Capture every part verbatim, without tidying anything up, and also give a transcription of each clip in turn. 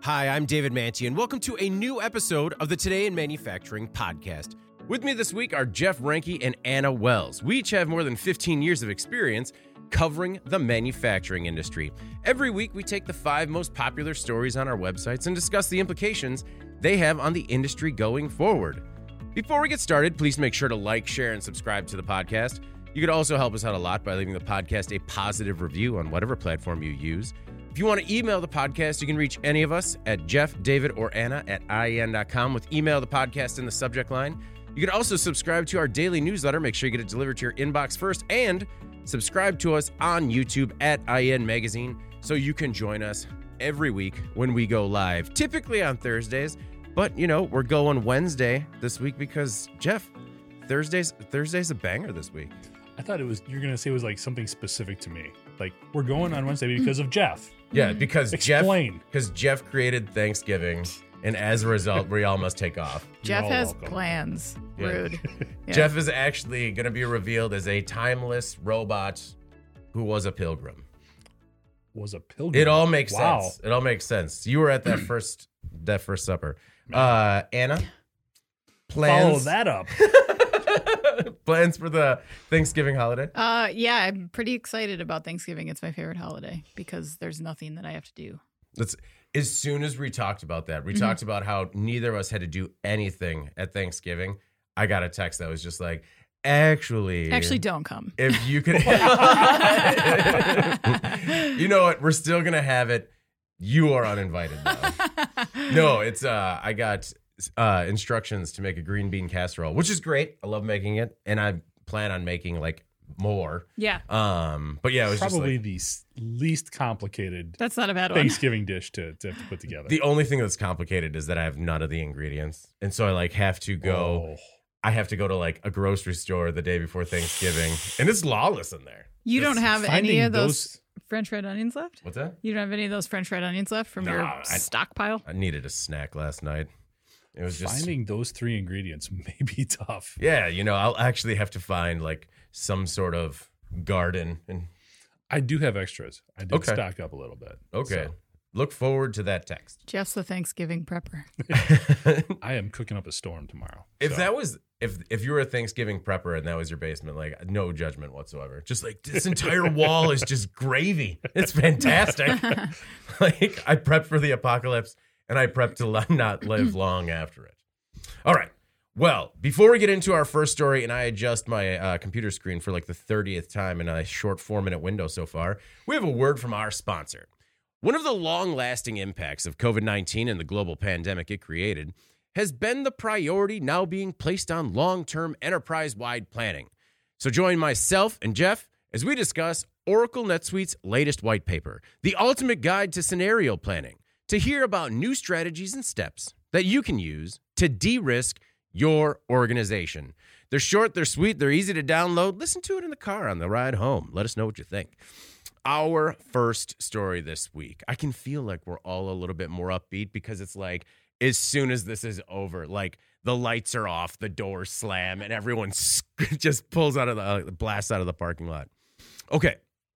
Hi, I'm David Manti, and welcome to a new episode of the Today in Manufacturing podcast. With me this week are Jeff Reinke and Anna Wells. We each have more than fifteen years of experience covering the manufacturing industry. Every week, we take the five most popular stories on our websites and discuss the implications they have on the industry going forward. Before we get started, please make sure to like, share, and subscribe to the podcast. You could also help us out a lot by leaving the podcast a positive review on whatever platform you use. If you want to email the podcast, you can reach any of us at Jeff, David, or Anna at I E N dot com with email the podcast in the subject line. You can also subscribe to our daily newsletter. Make sure you get it delivered to your inbox first, and subscribe to us on YouTube at I E N Magazine so you can join us every week when we go live, typically on Thursdays. But, you know, we're going Wednesday this week because, Jeff, Thursday's Thursday's a banger this week. I thought it was, you're going to say it was like something specific to me. Like, we're going on Wednesday because of Jeff. Yeah, because Explain. Jeff because Jeff created Thanksgiving, and as a result, we all must take off. Jeff all has welcome. plans. Yeah. Rude. Yeah. Jeff is actually going to be revealed as a timeless robot who was a pilgrim. Was a pilgrim. It all makes wow. sense. It all makes sense. You were at that first that first supper. Uh, Anna, plans Follow that up. plans for the Thanksgiving holiday? Uh, yeah, I'm pretty excited about Thanksgiving. It's my favorite holiday because there's nothing that I have to do. That's as soon as we talked about that, we Mhm. talked about how neither of us had to do anything at Thanksgiving. I got a text that was just like, actually, Actually, don't come. if you could, you know what? We're still gonna have it. You are uninvited now. No, it's uh, I got uh instructions to make a green bean casserole, which is great. I love making it, and I plan on making like more. Yeah, Um, but yeah, it was Probably just like, the s- least complicated that's not a bad one. Thanksgiving dish to, to have to put together. the only thing that's complicated is that I have none of the ingredients, and so I like have to go. Oh. I have to go to like a grocery store the day before Thanksgiving, and it's lawless in there. You don't It's have any finding of those, those- French fried onions left? What's that? You don't have any of those French fried onions left from No, your I- stockpile? I needed a snack last night. It was just Finding those three ingredients may be tough. yeah, you know, I'll actually have to find like some sort of garden and I do have extras. I did Okay. stock up a little bit. okay. So Look forward to that text. Jeff's the Thanksgiving prepper. I am cooking up a storm tomorrow. If So, that was if if you were a Thanksgiving prepper and that was your basement, like no judgment whatsoever. Just like this entire wall is just gravy. It's fantastic. Like I prepped for the apocalypse and I prepped to li- not live long after it. All right. Well, before we get into our first story and I adjust my uh, computer screen for like the thirtieth time in a short four minute window so far, we have a word from our sponsor. One of the long-lasting impacts of covid nineteen and the global pandemic it created has been the priority now being placed on long-term enterprise-wide planning. So join myself and Jeff as we discuss Oracle NetSuite's latest white paper, the ultimate guide to scenario planning, to hear about new strategies and steps that you can use to de-risk your organization. They're short, they're sweet, they're easy to download. Listen to it in the car on the ride home. Let us know what you think. Our first story this week. I can feel like we're all a little bit more upbeat because it's like as soon as this is over, like the lights are off, the doors slam, and everyone just pulls out of the uh, blasts out of the parking lot. Okay.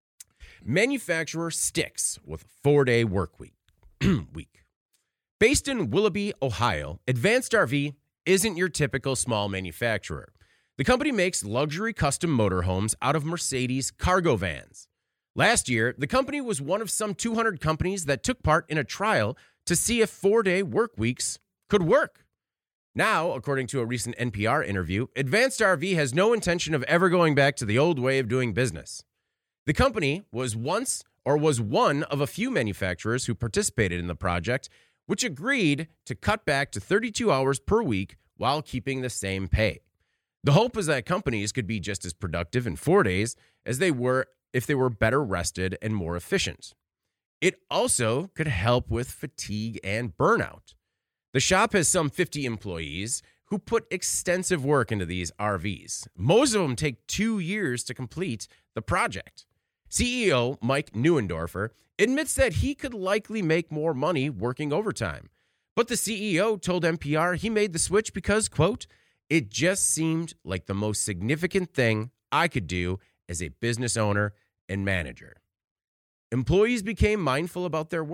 Manufacturer sticks with four-day work week. week. Based in Willoughby, Ohio, Advanced R V isn't your typical small manufacturer. The company makes luxury custom motorhomes out of Mercedes cargo vans. Last year, the company was one of some two hundred companies that took part in a trial to see if four-day work weeks could work. Now, according to a recent N P R interview, Advanced R V has no intention of ever going back to the old way of doing business. The company was once or was one of a few manufacturers who participated in the project, which agreed to cut back to thirty-two hours per week while keeping the same pay. The hope is that companies could be just as productive in four days as they were if they were better rested and more efficient. It also could help with fatigue and burnout. The shop has some fifty employees who put extensive work into these R Vs. Most of them take two years to complete the project. C E O Mike Neuendorfer admits that he could likely make more money working overtime. But the C E O told N P R he made the switch because, quote, it just seemed like the most significant thing I could do as a business owner and manager. Employees became mindful about their work.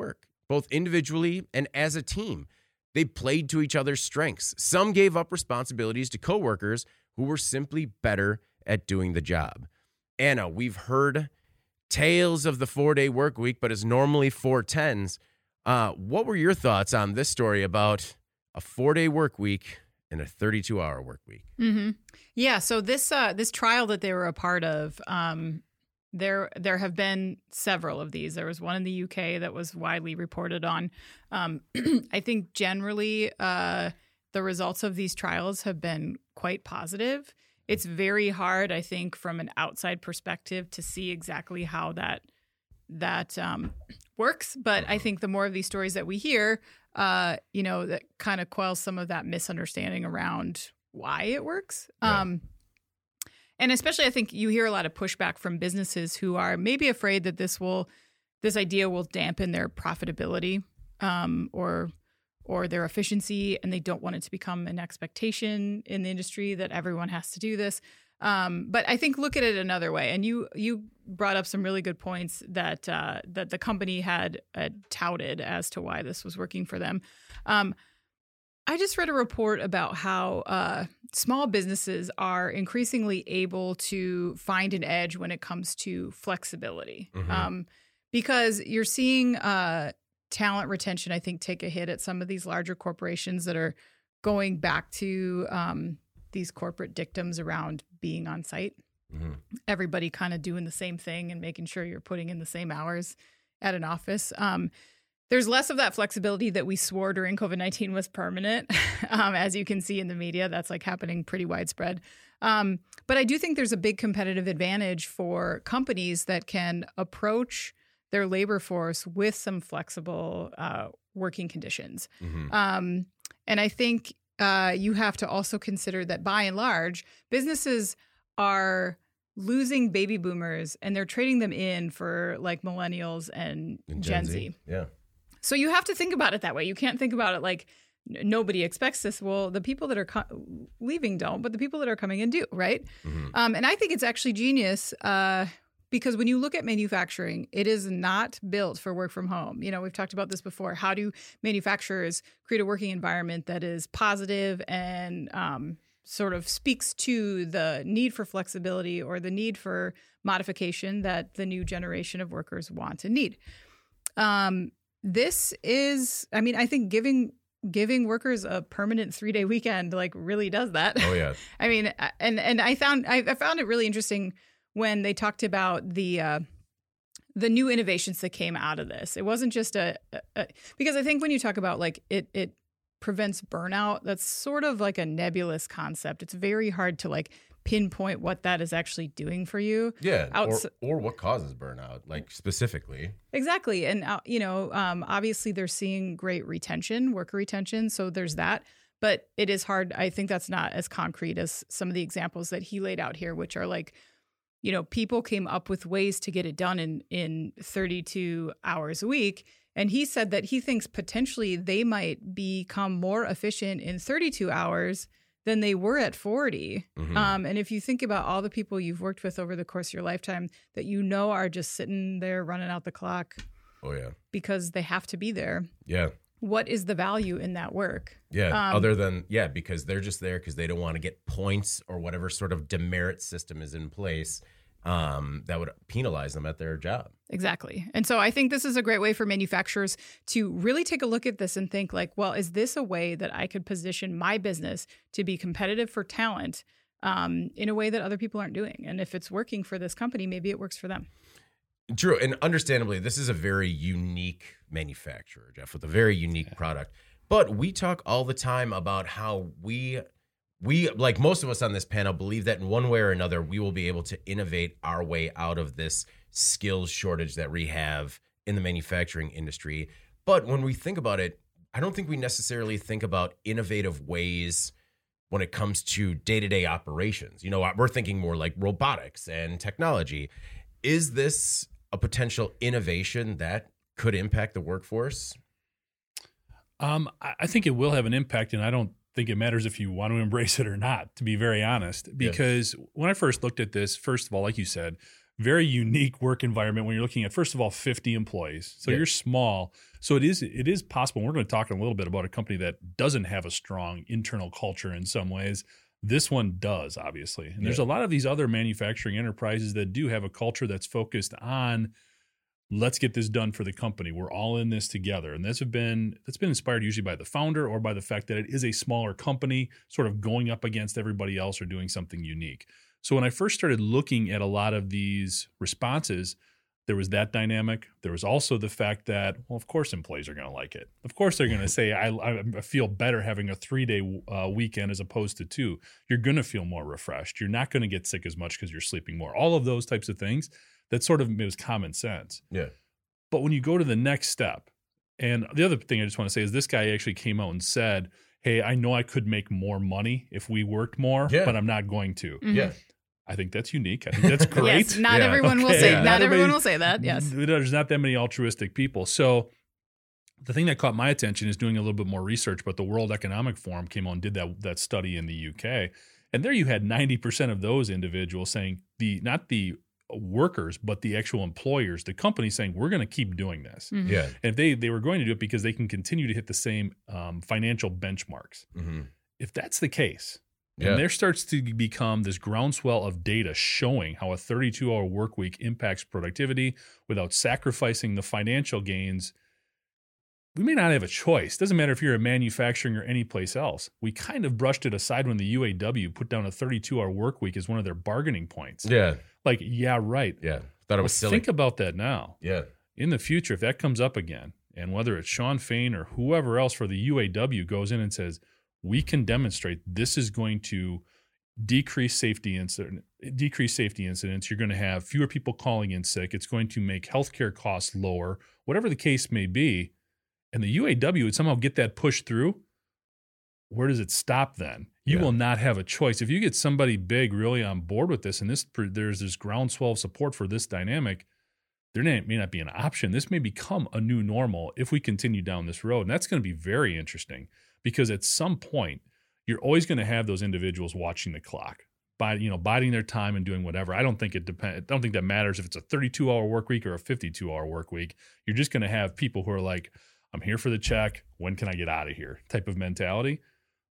both individually and as a team. They played to each other's strengths. Some gave up responsibilities to coworkers who were simply better at doing the job. Anna, we've heard tales of the four-day work week, but it's normally four tens. Uh, what were your thoughts on this story about a four-day work week and a thirty-two hour work week? Mm-hmm. Yeah. So this uh, this trial that they were a part of, um, there there have been several of these. There was one in the U K that was widely reported on. Um, I think generally uh, the results of these trials have been quite positive. It's very hard, I think, from an outside perspective to see exactly how that that um, works. But I think the more of these stories that we hear, uh, you know, that kind of quells some of that misunderstanding around why it works. Yeah. Um, and especially, I think you hear a lot of pushback from businesses who are maybe afraid that this will, this idea will dampen their profitability um, or or their efficiency, and they don't want it to become an expectation in the industry that everyone has to do this. Um, but I think look at it another way. And you you brought up some really good points that uh, that the company had uh, touted as to why this was working for them. Um, I just read a report about how uh, small businesses are increasingly able to find an edge when it comes to flexibility, Mm-hmm. um, because you're seeing uh, talent retention, I think, take a hit at some of these larger corporations that are going back to um, these corporate dictums around being on site. Mm-hmm. Everybody kind of doing the same thing and making sure you're putting in the same hours at an office. Um, there's less of that flexibility that we swore during COVID nineteen was permanent. um, as you can see in the media, that's like happening pretty widespread. Um, but I do think there's a big competitive advantage for companies that can approach their labor force with some flexible uh, working conditions. Mm-hmm. Um, and I think uh, you have to also consider that by and large, businesses are losing baby boomers and they're trading them in for like millennials and, And Gen, Z. Yeah. So you have to think about it that way. You can't think about it like n- nobody expects this. Well, the people that are co- leaving don't, but the people that are coming in do, right? Mm-hmm. Um, and I think it's actually genius uh, because when you look at manufacturing, it is not built for work from home. You know, we've talked about this before. How do manufacturers create a working environment that is positive and um, sort of speaks to the need for flexibility or the need for modification that the new generation of workers want and need? Um, this is, I mean, I think giving giving workers a permanent three day weekend like really does that. Oh yeah. I mean, and and I found I, I found it really interesting when they talked about the uh, the new innovations that came out of this. It wasn't just a, a, a because I think when you talk about like it it prevents burnout, that's sort of like a nebulous concept. It's very hard to like pinpoint what that is actually doing for you. Yeah. Outs- or, or what causes burnout, like specifically. Exactly. And, uh, you know, um, obviously they're seeing great retention, worker retention. So there's that. But it is hard. I think that's not as concrete as some of the examples that he laid out here, which are like, you know, people came up with ways to get it done in, in thirty-two hours a week. And he said that he thinks potentially they might become more efficient in thirty-two hours than they were at forty. Mhm. Um, and if you think about all the people you've worked with over the course of your lifetime that you know are just sitting there running out the clock Oh yeah. because they have to be there, Yeah. what is the value in that work? Yeah. Um, Other than, yeah, because they're just there because they don't want to get points or whatever sort of demerit system is in place um, that would penalize them at their job. Exactly. And so I think this is a great way for manufacturers to really take a look at this and think like, well, is this a way that I could position my business to be competitive for talent um, in a way that other people aren't doing? And if it's working for this company, maybe it works for them. True. And understandably, this is a very unique manufacturer, Jeff, with a very unique product. But we talk all the time about how we, we like most of us on this panel, believe that in one way or another, we will be able to innovate our way out of this skills shortage that we have in the manufacturing industry. But when we think about it, I don't think we necessarily think about innovative ways when it comes to day-to-day operations. You know, we're thinking more like robotics and technology. Is this a potential innovation that could impact the workforce? Um, I I think it will have an impact, and I don't think it matters if you want to embrace it or not, to be very honest. Because when I first looked at this, first of all, like you said, very unique work environment when you're looking at, first of all, fifty employees. So Yeah. you're small. So it is it is possible. We're going to talk a little bit about a company that doesn't have a strong internal culture in some ways. This one does, obviously. And there's Yeah. a lot of these other manufacturing enterprises that do have a culture that's focused on, let's get this done for the company. We're all in this together. And that's been that's been inspired usually by the founder or by the fact that it is a smaller company sort of going up against everybody else or doing something unique. So when I first started looking at a lot of these responses, there was that dynamic. There was also the fact that, well, of course employees are going to like it. Of course they're going to say, I, I feel better having a three-day uh, weekend as opposed to two. You're going to feel more refreshed. You're not going to get sick as much because you're sleeping more. All of those types of things, that sort of was common sense. Yeah. But when you go to the next step, and the other thing I just want to say is this guy actually came out and said, hey, I know I could make more money if we worked more, Yeah. but I'm not going to. Mhm. Yeah. I think that's unique. I think that's great. Yes, not Yeah. everyone will Okay. say. Yeah. Not Not everyone everybody- will say that. Yes. There's not that many altruistic people. So the thing that caught my attention is doing a little bit more research, but the World Economic Forum came on and did that, that study in the U K. And there you had ninety percent of those individuals saying, the not the workers, but the actual employers, the company saying, we're going to keep doing this. Mhm. Yeah. And if they, they were going to do it because they can continue to hit the same um, financial benchmarks. Mm-hmm. If that's the case, Yeah. and there starts to become this groundswell of data showing how a thirty-two hour work week impacts productivity without sacrificing the financial gains, we may not have a choice. Doesn't matter if you're a manufacturing or any place else. We kind of brushed it aside when the U A W put down a thirty-two hour work week as one of their bargaining points. Yeah. Like, yeah, right. Yeah. Thought it was Well, silly. think about that now. Yeah. In the future, if that comes up again, and whether it's Sean Fain or whoever else for the U A W goes in and says, we can demonstrate this is going to decrease safety incident, decrease safety incidents. You're going to have fewer people calling in sick. It's going to make healthcare costs lower, whatever the case may be. And the U A W would somehow get that pushed through. Where does it stop then? You Yeah. will not have a choice. If you get somebody big really on board with this, and this there's this groundswell of support for this dynamic, there may may not be an option. This may become a new normal if we continue down this road. And that's going to be very interesting because at some point, you're always going to have those individuals watching the clock, by you know, biding their time and doing whatever. I don't think it depend. I don't think that matters if it's a thirty-two hour work week or a fifty-two hour work week. You're just going to have people who are like, I'm here for the check. When can I get out of here? Type of mentality.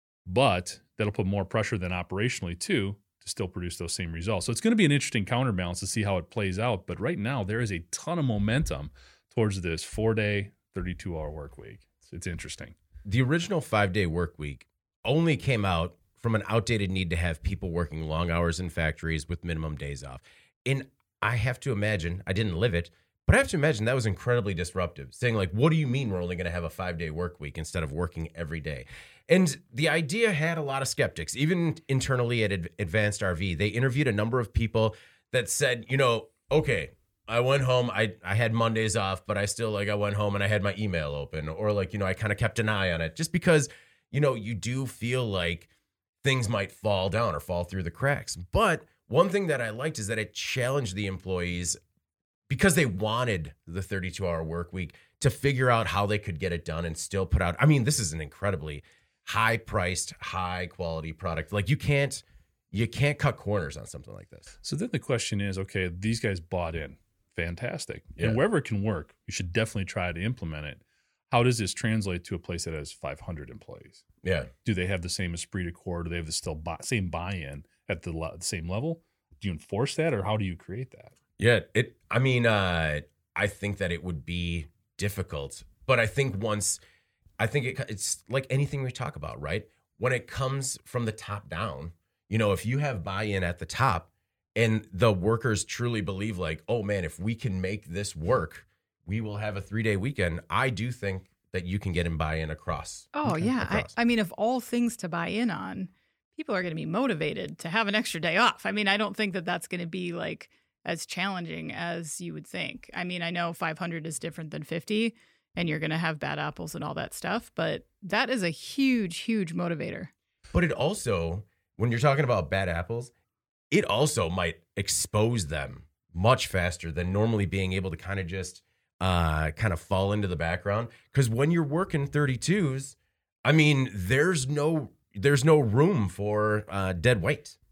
But that'll put more pressure than operationally too to still produce those same results. So it's going to be an interesting counterbalance to see how it plays out. But right now, there is a ton of momentum towards this four day, thirty-two hour work week. It's, it's interesting. The original five day work week only came out from an outdated need to have people working long hours in factories with minimum days off. And I have to imagine, I didn't live it, but I have to imagine that was incredibly disruptive. Saying like, what do you mean we're only going to have a five day work week instead of working every day? And the idea had a lot of skeptics, even internally at Ad- Advanced R V. They interviewed a number of people that said, you know, okay, I went home, I, I had Mondays off, but I still like, I went home and I had my email open, or like, you know, I kind of kept an eye on it just because, you know, you do feel like things might fall down or fall through the cracks. But one thing that I liked is that it challenged the employees because they wanted the thirty-two hour work week to figure out how they could get it done and still put out. I mean, this is an incredibly high priced, high quality product. Like you can't, you can't cut corners on something like this. So then the question is, okay, these guys bought in. Fantastic. Yeah. And wherever it can work, you should definitely try to implement it. How does this translate to a place that has five hundred employees? Yeah. Do they have the same esprit de corps? Do they have the still buy, same buy-in at the, le- the same level? Do you enforce that, or how do you create that? Yeah. It, I mean, uh, I think that it would be difficult, but I think once, I think it, it's like anything we talk about, right? When it comes from the top down, you know, if you have buy-in at the top and the workers truly believe like, oh man, if we can make this work, we will have a three-day weekend. I do think that you can get in buy-in across. Oh, yeah. I, across. I mean, of all things to buy in on, people are going to be motivated to have an extra day off. I mean, I don't think that that's going to be like as challenging as you would think. I mean, I know five hundred is different than fifty, and you're going to have bad apples and all that stuff, but that is a huge, huge motivator. But it also, when you're talking about bad apples, it also might expose them much faster than normally being able to kind of just uh, kind of fall into the background. Because when you're working thirty-twos, I mean, there's no there's no room for uh, dead weight.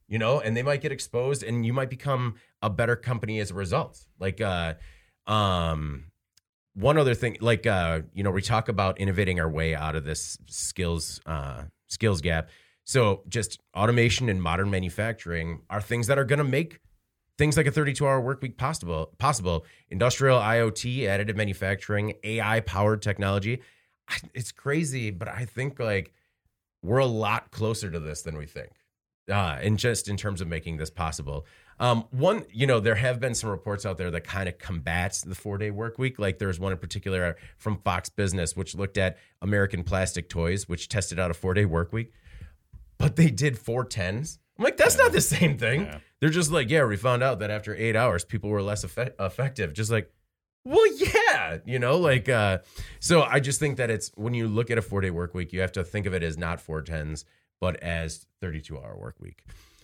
you know, and they might get exposed and you might become a better company as a result. Like, uh, um, one other thing, like, uh, you know, we talk about innovating our way out of this skills, uh, skills gap. So just automation and modern manufacturing are things that are going to make things like a thirty-two hour work week possible, possible. Industrial IoT, additive manufacturing, A I powered technology. It's crazy, but I think like we're a lot closer to this than we think. Uh, and just in terms of making this possible. Um, one, you know, there have been some reports out there that kind of combats the four day work week. Like there's one in particular from Fox Business, which looked at American Plastic Toys, which tested out a four day work week, but they did four tens. I'm like, that's yeah. not the same thing. Yeah. They're just like, yeah, we found out that after eight hours, people were less effect- effective. Just like, well, yeah, you know, like, uh, so I just think that it's when you look at a four day work week, you have to think of it as not four tens, but as thirty-two hour work week.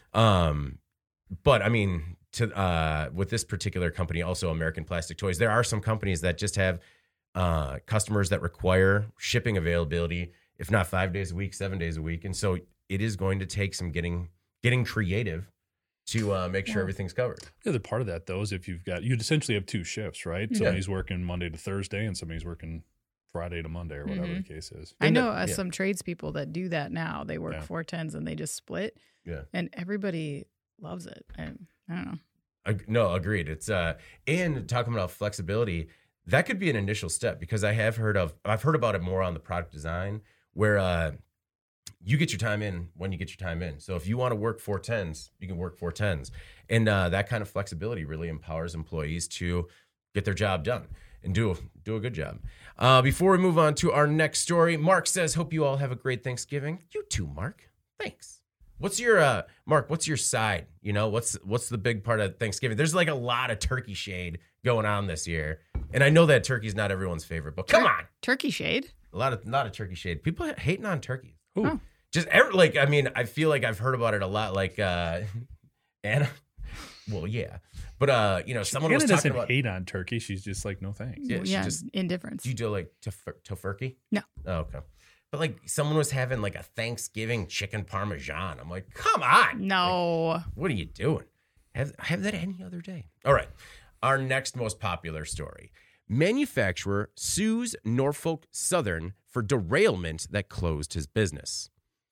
Um, but I mean, to, uh, with this particular company, also American Plastic Toys, there are some companies that just have, uh, customers that require shipping availability, if not five days a week, seven days a week. And so it is going to take some getting, getting creative to uh, make sure yeah. everything's covered. The other part of that, though, is if you've got, you'd essentially have two shifts, right? Yeah. Somebody's working Monday to Thursday and somebody's working Friday to Monday or whatever mm-hmm. the case is. I know uh, yeah. some tradespeople that do that now. They work yeah. four tens and they just split. Yeah. And everybody loves it. I, I don't know. I, no, agreed. It's uh, and talking about flexibility, that could be an initial step because I have heard of, I've heard about it more on the product design where uh, you get your time in when you get your time in. So if you want to work four tens, you can work four tens. And uh, that kind of flexibility really empowers employees to get their job done and do, do a good job. Uh, before we move on to our next story, Mark says, hope you all have a great Thanksgiving. You too, Mark. Thanks. What's your, uh, Mark, what's your side? You know, what's what's the big part of Thanksgiving? There's like a lot of turkey shade going on this year. And I know that turkey's not everyone's favorite, but come on. Turkey shade? A lot of, lot of turkey shade. People hating on turkeys. Ooh. Oh. Just every, like, I mean, I feel like I've heard about it a lot. Like, uh, Anna, well, yeah. But, uh, you know, someone Anna was talking doesn't about. hate on turkey. She's just like, no thanks. Yeah, yeah just, indifference. Do you do like tofur- tofurkey? No. Oh, okay. But like someone was having like a Thanksgiving chicken parmesan. I'm like, come on. No. Like, what are you doing? Have, have that any other day. All right. Our next most popular story. Manufacturer sues Norfolk Southern for derailment that closed his business.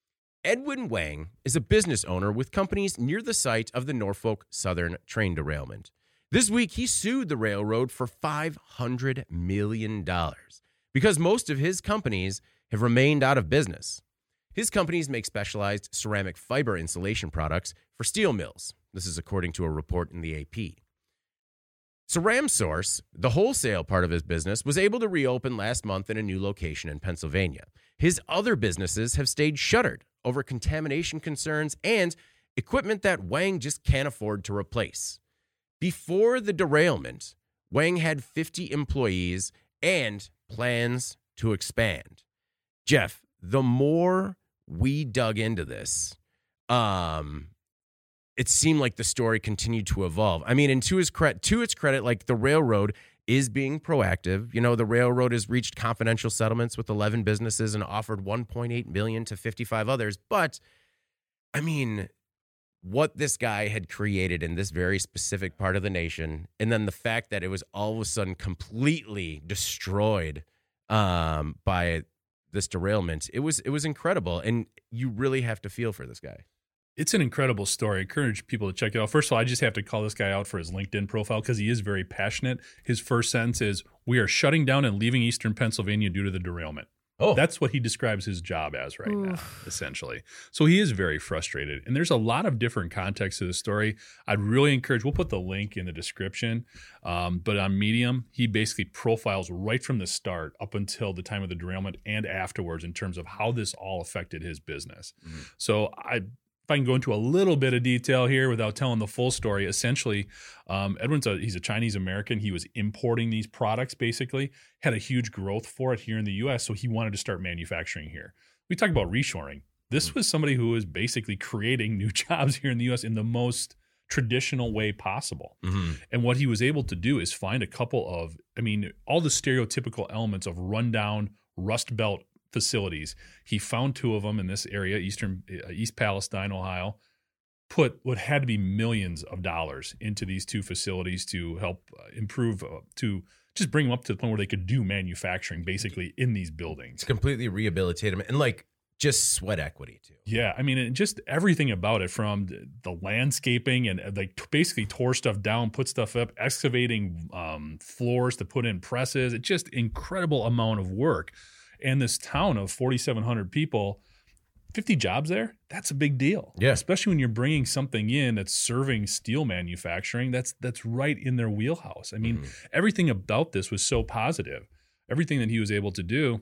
Edwin Wang is a business owner with companies near the site of the Norfolk Southern train derailment. This week, he sued the railroad for five hundred million dollars because most of his companies have remained out of business. His companies make specialized ceramic fiber insulation products for steel mills. This is according to a report in the A P. CeramSource, the wholesale part of his business, was able to reopen last month in a new location in Pennsylvania. His other businesses have stayed shuttered over contamination concerns and equipment that Wang just can't afford to replace. Before the derailment, Wang had fifty employees and plans to expand. Jeff, the more we dug into this, um, it seemed like the story continued to evolve. I mean, and to his credit, to its credit, like the railroad is being proactive. You know, the railroad has reached confidential settlements with eleven businesses and offered one point eight million dollars to fifty-five others. But, I mean, what this guy had created in this very specific part of the nation, and then the fact that it was all of a sudden completely destroyed um, by this derailment, it was it was incredible. And you really have to feel for this guy. It's an incredible story. I encourage people to check it out. First of all, I just have to call this guy out for his LinkedIn profile because he is very passionate. His first sentence is, "We are shutting down and leaving Eastern Pennsylvania due to the derailment." Oh, that's what he describes his job as right Oof. now, essentially. So he is very frustrated. And there's a lot of different contexts to the story. I'd really encourage, we'll put the link in the description. Um, but on Medium, he basically profiles right from the start up until the time of the derailment and afterwards in terms of how this all affected his business. Mm-hmm. So I... If I can go into a little bit of detail here without telling the full story, essentially, um, Edwin's a, he's a Chinese American. He was importing these products, basically, had a huge growth for it here in the U S, so he wanted to start manufacturing here. We talk about reshoring. This was somebody who was basically creating new jobs here in the U S in the most traditional way possible. Mm-hmm. And what he was able to do is find a couple of, I mean, all the stereotypical elements of rundown Rust Belt facilities. He found two of them in this area, Eastern uh, East Palestine, Ohio. put what had to be millions of dollars into these two facilities to help uh, improve, uh, to just bring them up to the point where they could do manufacturing basically in these buildings. To completely rehabilitate them and like just sweat equity too. Yeah, I mean, and just everything about it, from the landscaping and uh, like basically tore stuff down, put stuff up, excavating um, floors to put in presses. It's just incredible amount of work. And this town of forty-seven hundred people, fifty jobs there, that's a big deal. Yeah. Especially when you're bringing something in that's serving steel manufacturing, that's that's right in their wheelhouse. I mean, Mhm. everything about this was so positive. Everything that he was able to do,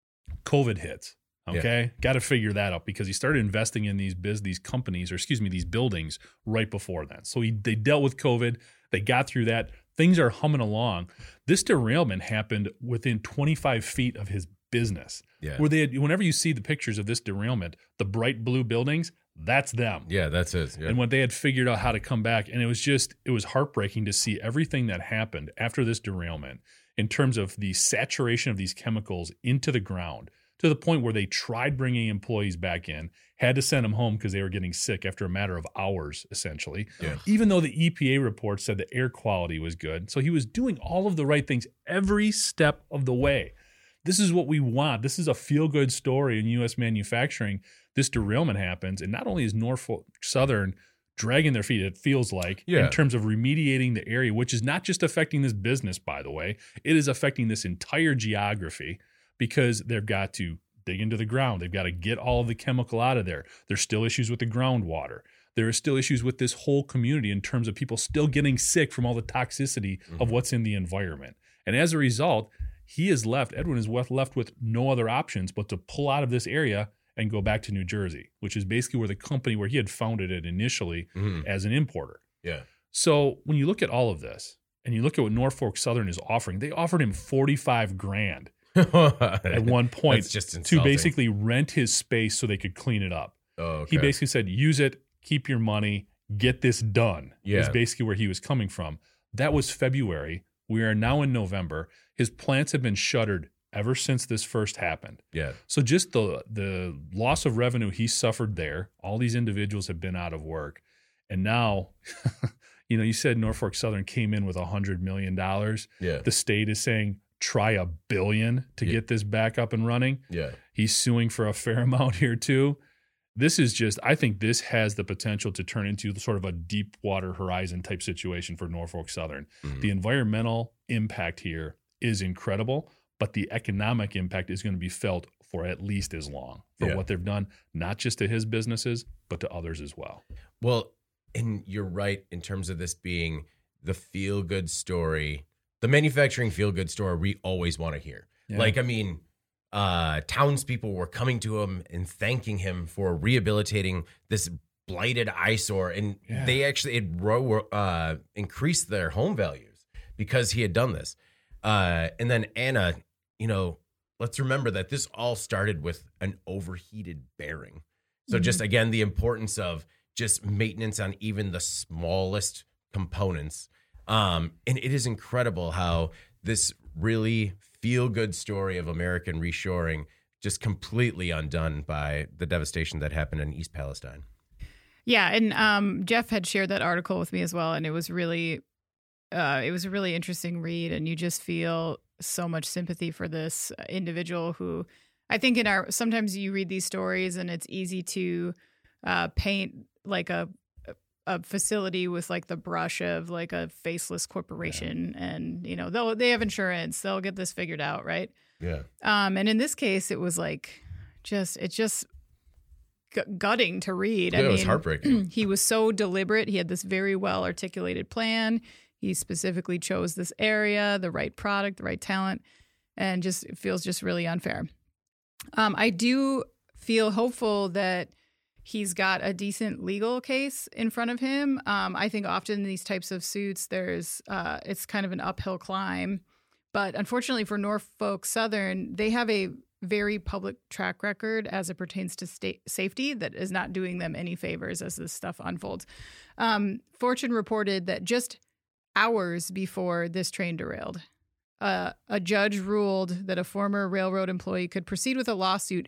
COVID hits. Okay, got to figure that out because he started investing in these biz, these companies, or excuse me, these buildings right before then. So he, they dealt with COVID. They got through that. Things are humming along. This derailment happened within twenty-five feet of his business. Yeah. Where they had, whenever you see the pictures of this derailment, the bright blue buildings, that's them. Yeah, that's it. Yeah. And when they had figured out how to come back, and it was just, it was heartbreaking to see everything that happened after this derailment in terms of the saturation of these chemicals into the ground, to the point where they tried bringing employees back in, had to send them home because they were getting sick after a matter of hours, essentially. Yeah. Even though the E P A report said the air quality was good. So he was doing all of the right things every step of the way. This is what we want. This is a feel-good story in U S manufacturing. This derailment happens, and not only is Norfolk Southern dragging their feet, it feels like, Yeah. in terms of remediating the area, which is not just affecting this business, by the way. It is affecting this entire geography, because they've got to dig into the ground. They've got to get all of the chemical out of there. There's still issues with the groundwater. There are still issues with this whole community in terms of people still getting sick from all the toxicity Mhm. of what's in the environment. And as a result, he is left, Edwin is left with no other options but to pull out of this area and go back to New Jersey, which is basically where the company, where he had founded it initially Mhm. as an importer. Yeah. So when you look at all of this and you look at what Norfolk Southern is offering, they offered him forty-five grand at one point That's just to insulting. basically rent his space so they could clean it up. Oh, okay. He basically said, use it, keep your money, get this done. Yeah. Is basically where he was coming from. That was February. We are now in November. His plants have been shuttered ever since this first happened. Yeah. So just the the loss of revenue he suffered there, all these individuals have been out of work. And now, you know, you said Norfolk Southern came in with one hundred million dollars. Yeah. The state is saying, try a billion to Yeah. get this back up and running. Yeah. He's suing for a fair amount here too. This is just, I think this has the potential to turn into sort of a Deepwater Horizon type situation for Norfolk Southern. Mhm. The environmental impact here is incredible, but the economic impact is going to be felt for at least as long for Yeah. what they've done, not just to his businesses, but to others as well. Well, and you're right in terms of this being the feel good story, the manufacturing feel good story we always want to hear. Yeah. Like, I mean, uh, townspeople were coming to him and thanking him for rehabilitating this blighted eyesore, and Yeah. they actually it ro- uh, increased their home values because he had done this. Uh, and then Anna, you know, let's remember that this all started with an overheated bearing. So Mhm. just again, the importance of just maintenance on even the smallest components. Um, and it is incredible how this really feel-good story of American reshoring just completely undone by the devastation that happened in East Palestine. Yeah, and um, Jeff had shared that article with me as well, and it was really, uh, it was a really interesting read, and you just feel so much sympathy for this individual who, I think in our sometimes you read these stories and it's easy to uh, paint like a a facility with like the brush of like a faceless corporation, yeah. and you know they'll they have insurance, they'll get this figured out, right? Yeah. Um, and in this case, it was like just it's just g- gutting to read. Yeah, I it mean, was heartbreaking. He was so deliberate. He had this very well articulated plan. He specifically chose this area, the right product, the right talent, and just it feels just really unfair. Um, I do feel hopeful that he's got a decent legal case in front of him. Um, I think often in these types of suits, there's uh, it's kind of an uphill climb. But unfortunately for Norfolk Southern, they have a very public track record as it pertains to state safety that is not doing them any favors as this stuff unfolds. Um, Fortune reported that just hours before this train derailed, uh, a judge ruled that a former railroad employee could proceed with a lawsuit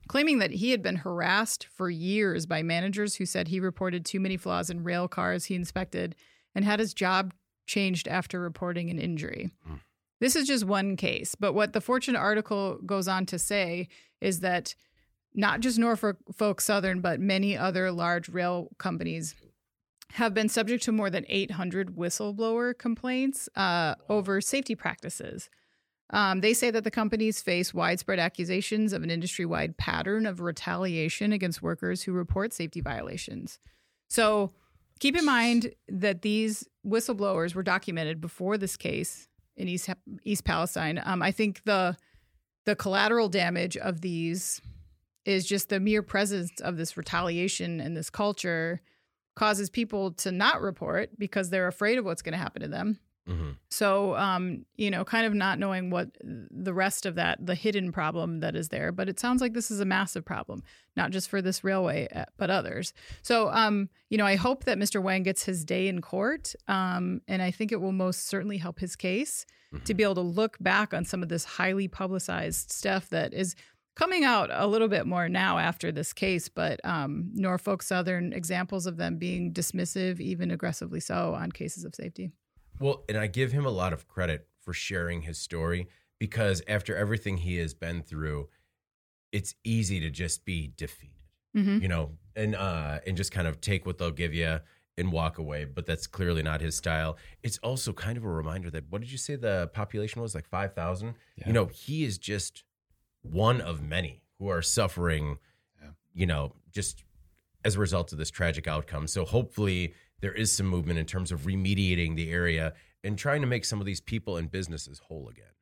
claiming that he had been harassed for years by managers who said he reported too many flaws in rail cars he inspected and had his job changed after reporting an injury. Mm. This is just one case, but what the Fortune article goes on to say is that not just Norfolk Southern, but many other large rail companies have been subject to more than eight hundred whistleblower complaints uh, over safety practices. Um, they say that the companies face widespread accusations of an industry-wide pattern of retaliation against workers who report safety violations. So keep in mind that these whistleblowers were documented before this case in East East Palestine. Um, I think the the collateral damage of these is just the mere presence of this retaliation and this culture causes people to not report because they're afraid of what's going to happen to them. Mm-hmm. So, um, you know, kind of not knowing what the rest of that, the hidden problem that is there. But it sounds like this is a massive problem, not just for this railway, but others. So, um, you know, I hope that Mister Wang gets his day in court. Um, and I think it will most certainly help his case mm-hmm. to be able to look back on some of this highly publicized stuff that is coming out a little bit more now after this case. But um, Norfolk Southern, examples of them being dismissive, even aggressively so, on cases of safety. Well, and I give him a lot of credit for sharing his story because after everything he has been through, it's easy to just be defeated, mm-hmm. you know, and uh, and just kind of take what they'll give you and walk away. But that's clearly not his style. It's also kind of a reminder that, what did you say the population was, like five thousand? Yeah. You know, he is just one of many who are suffering, yeah. you know, just as a result of this tragic outcome. So hopefully there is some movement in terms of remediating the area and trying to make some of these people and businesses whole again.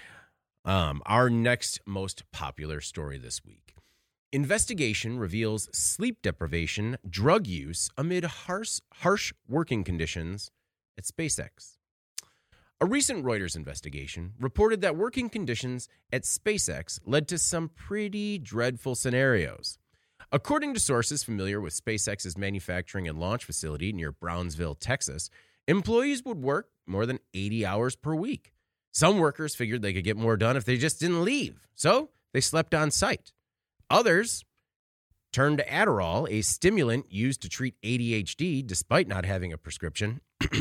Um, our next most popular story this week. Investigation reveals sleep deprivation, drug use amid harsh, harsh working conditions at SpaceX. A recent Reuters investigation reported that working conditions at SpaceX led to some pretty dreadful scenarios. According to sources familiar with SpaceX's manufacturing and launch facility near Brownsville, Texas, employees would work more than eighty hours per week. Some workers figured they could get more done if they just didn't leave, so they slept on site. Others turned to Adderall, a stimulant used to treat A D H D despite not having a prescription.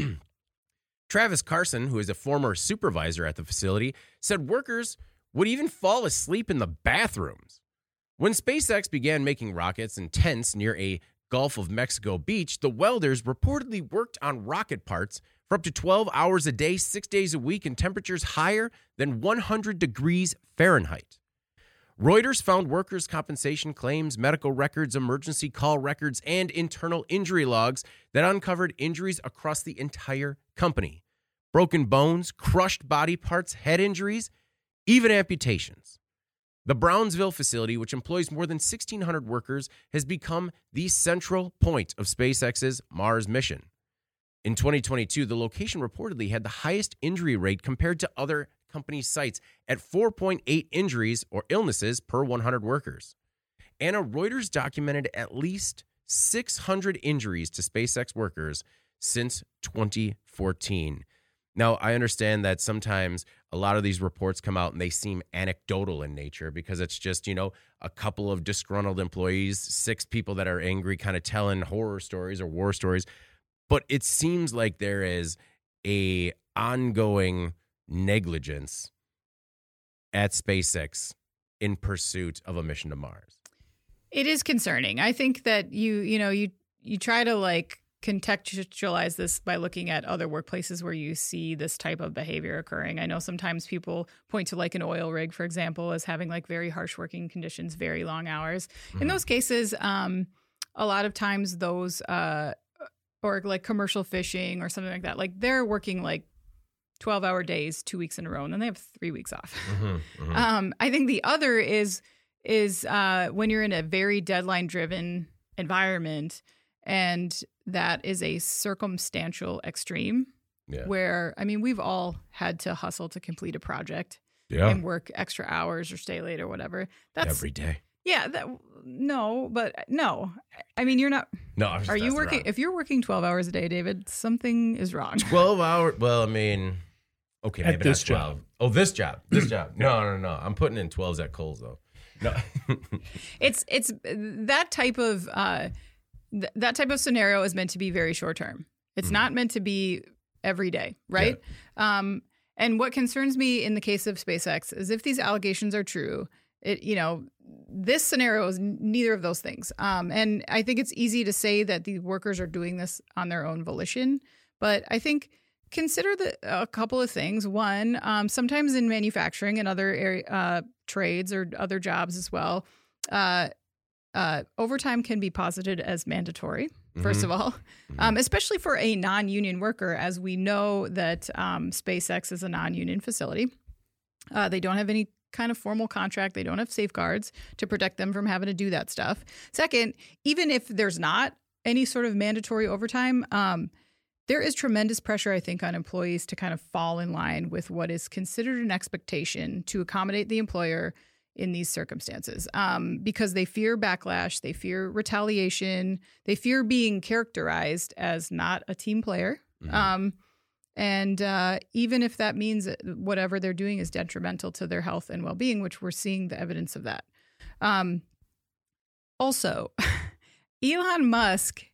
Travis Carson, who is a former supervisor at the facility, said workers would even fall asleep in the bathrooms. When SpaceX began making rockets and tents near a Gulf of Mexico beach, the welders reportedly worked on rocket parts for up to twelve hours a day, six days a week, in temperatures higher than one hundred degrees Fahrenheit. Reuters found workers' compensation claims, medical records, emergency call records, and internal injury logs that uncovered injuries across the entire company. Broken bones, crushed body parts, head injuries, even amputations. The Brownsville facility, which employs more than sixteen hundred workers, has become the central point of SpaceX's Mars mission. In twenty twenty-two, the location reportedly had the highest injury rate compared to other company sites at four point eight injuries or illnesses per one hundred workers. And Reuters documented at least six hundred injuries to SpaceX workers since twenty fourteen. Now, I understand that sometimes a lot of these reports come out and they seem anecdotal in nature because it's just, you know, a couple of disgruntled employees, six people that are angry, kind of telling horror stories or war stories. But it seems like there is a ongoing negligence at SpaceX in pursuit of a mission to Mars. It is concerning. I think that you, you know, you you try to like contextualize this by looking at other workplaces where you see this type of behavior occurring. I know sometimes people point to like an oil rig, for example, as having like very harsh working conditions, very long hours. Mm-hmm. In those cases, um, a lot of times those, uh, or like commercial fishing or something like that, like they're working like twelve hour days, two weeks in a row, and then they have three weeks off. Mm-hmm, mm-hmm. Um, I think the other is, is uh, when you're in a very deadline driven environment, and that is a circumstantial extreme yeah. where, I mean, we've all had to hustle to complete a project yeah. and work extra hours or stay late or whatever. That's every day. Yeah. That, no, but no. I mean, you're not. No, I was just are you working? around. If you're working twelve hours a day, David, something is wrong. twelve hours. Well, I mean, okay, maybe at this not twelve. job. Oh, this job. This job. No, no, no. I'm putting in twelves at Kohl's, though. No. it's it's that type of uh, th- that type of scenario is meant to be very short term. It's mm-hmm. not meant to be every day, right? Yeah. Um, and what concerns me in the case of SpaceX is if these allegations are true, it you know this scenario is neither of those things. Um, and I think it's easy to say that the workers are doing this on their own volition, but I think consider the, a couple of things. One, um, sometimes in manufacturing and other area, uh, trades or other jobs as well, uh, uh, overtime can be posited as mandatory, first mm-hmm. of all, mm-hmm. um, especially for a non-union worker, as we know that um, SpaceX is a non-union facility. Uh, they don't have any kind of formal contract. They don't have safeguards to protect them from having to do that stuff. Second, even if there's not any sort of mandatory overtime, um, there is tremendous pressure, I think, on employees to kind of fall in line with what is considered an expectation to accommodate the employer in these circumstances, um, because they fear backlash, they fear retaliation, they fear being characterized as not a team player. Mm-hmm. Um, and uh, even if that means that whatever they're doing is detrimental to their health and well-being, which we're seeing the evidence of that. Um, also, Elon Musk,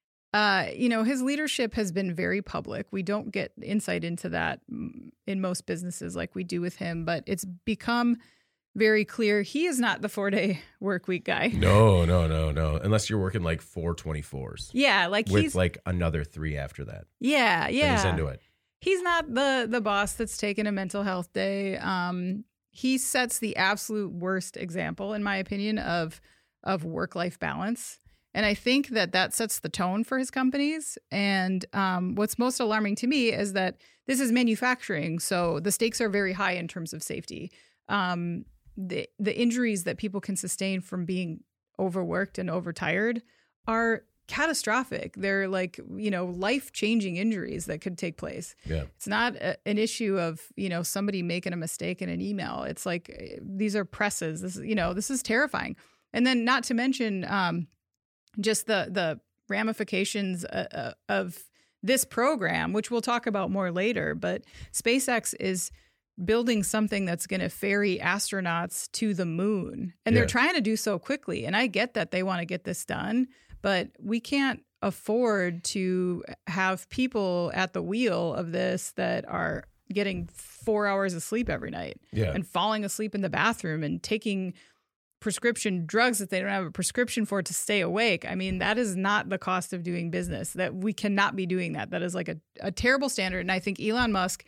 uh, you know, his leadership has been very public. We don't get insight into that in most businesses like we do with him, but it's become very clear he is not the four-day work week guy. No, no, no, no. Unless you're working like four twenty-fours. Yeah, like with he's like another three after that. Yeah, yeah. And he's into it. He's not the the boss that's taken a mental health day. Um, he sets the absolute worst example, in my opinion, of of work-life balance. And I think that that sets the tone for his companies. And um, what's most alarming to me is that this is manufacturing, so the stakes are very high in terms of safety. Um, the the injuries that people can sustain from being overworked and overtired are catastrophic. They're like, you know, life-changing injuries that could take place. Yeah. It's not a, an issue of, you know, somebody making a mistake in an email. It's like, these are presses. This is, you know, this is terrifying. And then not to mention um, just the the ramifications uh, of this program, which we'll talk about more later. But SpaceX is building something that's going to ferry astronauts to the moon. And yeah. they're trying to do so quickly. And I get that they want to get this done, but we can't afford to have people at the wheel of this that are getting four hours of sleep every night yeah. and falling asleep in the bathroom and taking prescription drugs that they don't have a prescription for to stay awake. I mean, that is not the cost of doing business. That we cannot be doing that. That is like a, a terrible standard. And I think Elon Musk,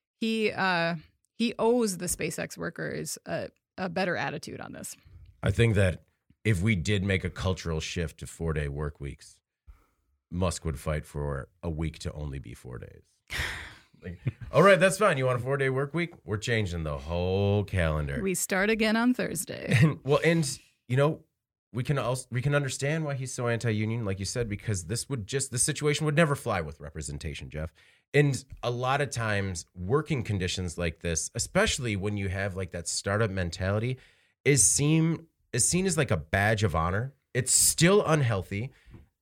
he uh, he owes the SpaceX workers a, a better attitude on this. I think that if we did make a cultural shift to four-day work weeks, Musk would fight for a week to only be four days. Like, all right, that's fine. You want a four-day work week? We're changing the whole calendar. We start again on Thursday. And, well, and you know, we can also we can understand why he's so anti-union, like you said, because this would just the situation would never fly with representation, Jeff. And a lot of times, working conditions like this, especially when you have like that startup mentality, is seen is seen as like a badge of honor. It's still unhealthy,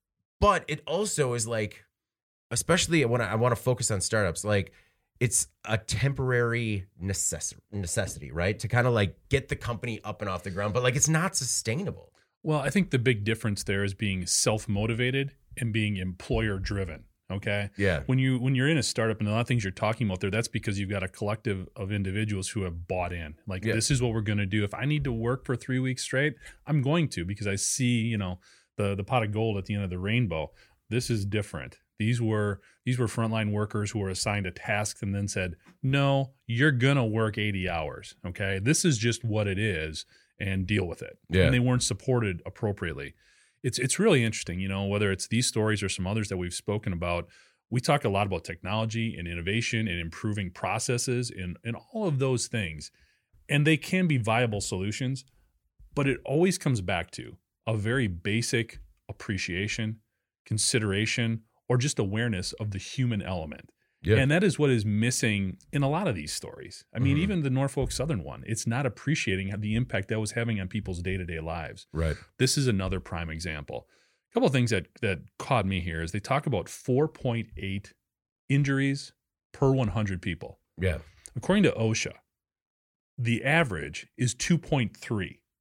but it also is like, especially when I, I want to focus on startups, like it's a temporary necess- necessity, right? To kind of like get the company up and off the ground, but like it's not sustainable. Well, I think the big difference there is being self-motivated and being employer-driven. Okay. Yeah. When you when you're in a startup and a lot of things you're talking about there, that's because you've got a collective of individuals who have bought in. Like yeah. this is what we're going to do. If I need to work for three weeks straight, I'm going to, because I see, you know, the the pot of gold at the end of the rainbow. This is different. These were these were frontline workers who were assigned a task and then said, no, you're gonna work eighty hours. Okay. This is just what it is, and deal with it. Yeah. And they weren't supported appropriately. It's it's really interesting, you know, whether it's these stories or some others that we've spoken about. We talk a lot about technology and innovation and improving processes and, and all of those things. And they can be viable solutions, but it always comes back to a very basic appreciation, consideration, or just awareness of the human element. Yeah. And that is what is missing in a lot of these stories. I mean, Mm-hmm. even the Norfolk Southern one, it's not appreciating the impact that was having on people's day-to-day lives. Right. This is another prime example. A couple of things that, that caught me here is they talk about four point eight injuries per one hundred people. Yeah. According to OSHA, the average is two point three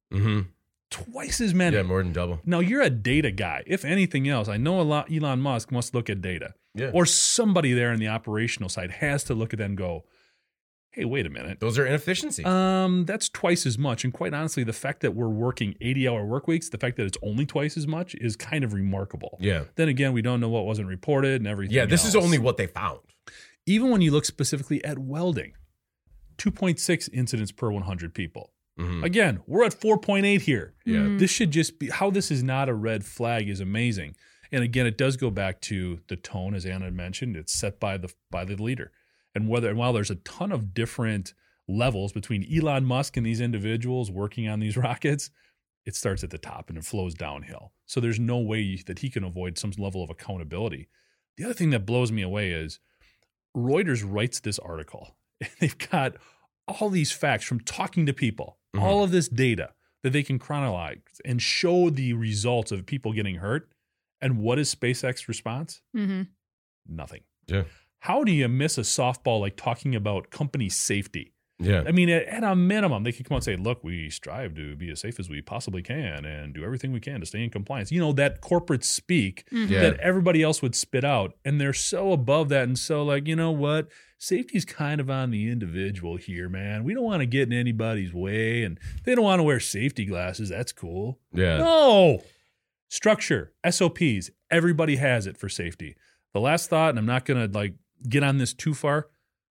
Mm-hmm. Twice as many. Yeah, more than double. Now, you're a data guy. If anything else, I know a lot, Elon Musk must look at data. Yeah. Or somebody there in the operational side has to look at that and go, hey, wait a minute. Those are inefficiencies. Um, that's twice as much. And quite honestly, the fact that we're working eighty-hour work weeks, the fact that it's only twice as much is kind of remarkable. Yeah. Then again, we don't know what wasn't reported and everything Yeah, this else. is only what they found. Even when you look specifically at welding, two point six incidents per one hundred people. Mm-hmm. Again, we're at four point eight here. Yeah. Mhm. This should just be, how this is not a red flag is amazing. And again, it does go back to the tone, as Anna mentioned. It's set by the by the leader. And whether and while there's a ton of different levels between Elon Musk and these individuals working on these rockets, it starts at the top and it flows downhill. So there's no way that he can avoid some level of accountability. The other thing that blows me away is Reuters writes this article. They've got all these facts from talking to people, Mhm. all of this data that they can chronologize and show the results of people getting hurt. And what is SpaceX's response? Mm-hmm. Nothing. Yeah. How do you miss a softball like talking about company safety? Yeah. I mean, at, at a minimum, they could come out and say, look, we strive to be as safe as we possibly can and do everything we can to stay in compliance. You know, that corporate speak Mm-hmm. Yeah. that everybody else would spit out. And they're so above that and so like, you know what? Safety's kind of on the individual here, man. We don't want to get in anybody's way. And they don't want to wear safety glasses. That's cool. Yeah. No. Structure, S O Ps, everybody has it for safety. The last thought, and I'm not going to like get on this too far.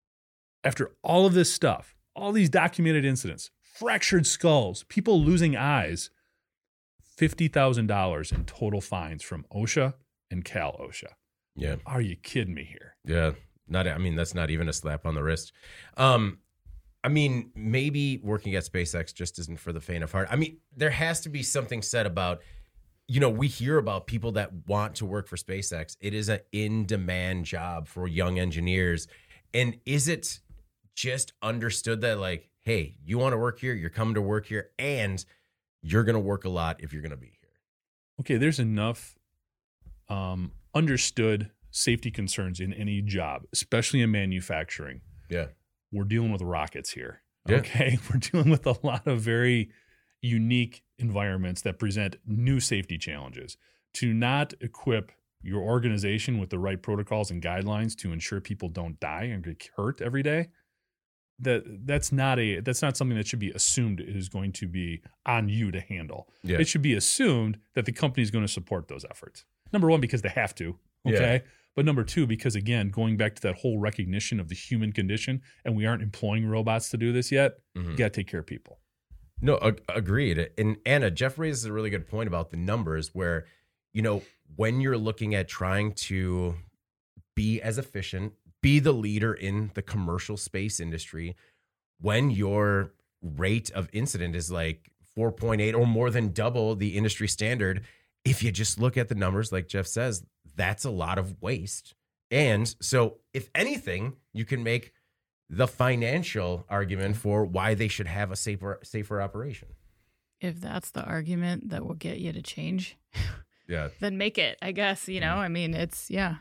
After all of this stuff, all these documented incidents, fractured skulls, people losing eyes, fifty thousand dollars in total fines from OSHA and Cal OSHA. Yeah. Are you kidding me here? Yeah. Not, I mean, that's not even a slap on the wrist. Um, I mean, maybe working at SpaceX just isn't for the faint of heart. I mean, there has to be something said about, you know, we hear about people that want to work for SpaceX. It is an in-demand job for young engineers. And is it just understood that, like, hey, you want to work here, you're coming to work here, and you're going to work a lot if you're going to be here? Okay, there's enough um, understood safety concerns in any job, especially in manufacturing. Yeah. We're dealing with rockets here. Yeah. Okay. We're dealing with a lot of very unique environments that present new safety challenges. To not equip your organization with the right protocols and guidelines to ensure people don't die and get hurt every day, that that's not a that's not something that should be assumed is going to be on you to handle. Yeah. It should be assumed that the company is going to support those efforts. Number one, because they have to. Okay. Yeah. But number two, because again, going back to that whole recognition of the human condition, and we aren't employing robots to do this yet, Mhm. you got to take care of people. No, ag- agreed. And Anna, Jeff raises a really good point about the numbers where, you know, when you're looking at trying to be as efficient, be the leader in the commercial space industry, when your rate of incident is like four point eight or more than double the industry standard, if you just look at the numbers, like Jeff says, that's a lot of waste. And so if anything, you can make the financial argument for why they should have a safer safer operation. If that's the argument that will get you to change, Yeah. then make it, I guess. You know, I mean, it's, yeah.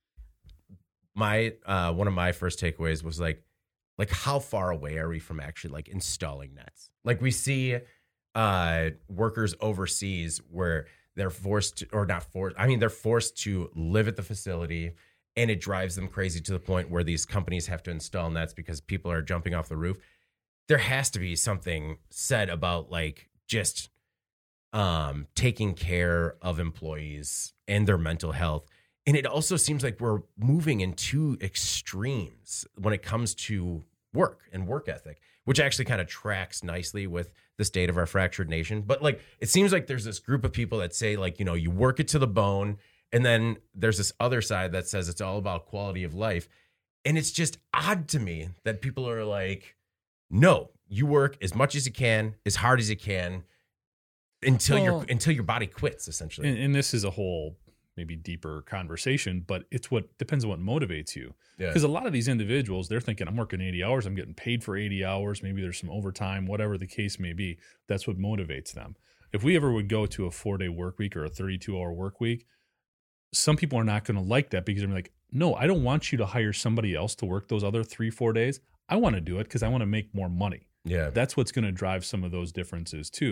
My uh one of my first takeaways was like like how far away are we from actually like installing nets? Like we see uh workers overseas where they're forced to, or not forced, I mean they're forced to live at the facility, and it drives them crazy to the point where these companies have to install nets because people are jumping off the roof. There has to be something said about like just um taking care of employees and their mental health. And it also seems like we're moving in two extremes when it comes to work and work ethic, which actually kind of tracks nicely with the state of our fractured nation. But like, it seems like there's this group of people that say like, you know, you work it to the bone. And then there's this other side that says it's all about quality of life. And it's just odd to me that people are like, no, you work as much as you can, as hard as you can until Well, your until your body quits, essentially. And, and this is a whole maybe deeper conversation, but it's what depends on what motivates you. Yeah. Because a lot of these individuals, they're thinking, I'm working eighty hours, I'm getting paid for eighty hours, maybe there's some overtime, whatever the case may be. That's what motivates them. If we ever would go to a four-day work week or a thirty-two hour work week, some people are not going to like that because they're like, no, I don't want you to hire somebody else to work those other three, four days. I want to do it because I want to make more money. Yeah. That's what's going to drive some of those differences too.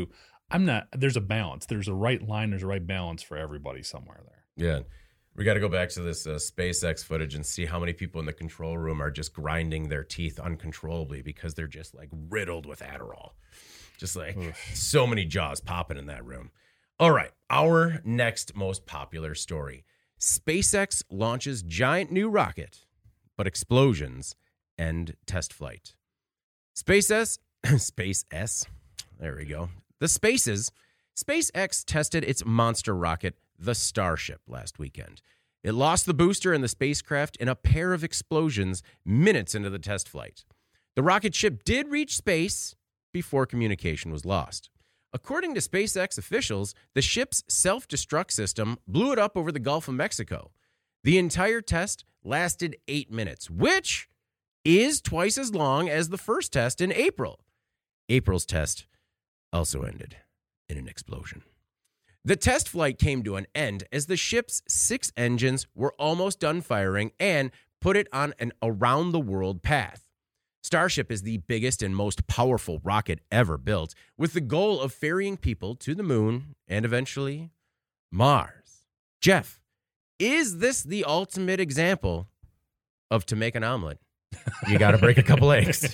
I'm not, there's a balance. There's a right line. There's a right balance for everybody somewhere there. Yeah. We got to go back to this uh, SpaceX footage and see how many people in the control room are just grinding their teeth uncontrollably because they're just like riddled with Adderall. Just like Oof. so many jaws popping in that room. All right. Our next most popular story. SpaceX launches giant new rocket, but explosions end test flight. SpaceX, SpaceX, there we go. The Spaces, SpaceX tested its monster rocket, the Starship, last weekend. It lost the booster and the spacecraft in a pair of explosions minutes into the test flight. The rocket ship did reach space before communication was lost. According to SpaceX officials, the ship's self-destruct system blew it up over the Gulf of Mexico. The entire test lasted eight minutes, which is twice as long as the first test in April. April's test also ended in an explosion. The test flight came to an end as the ship's six engines were almost done firing and put it on an around-the-world path. Starship is the biggest and most powerful rocket ever built, with the goal of ferrying people to the moon and eventually Mars. Jeff, is this the ultimate example of to make an omelet, you got to break a couple eggs?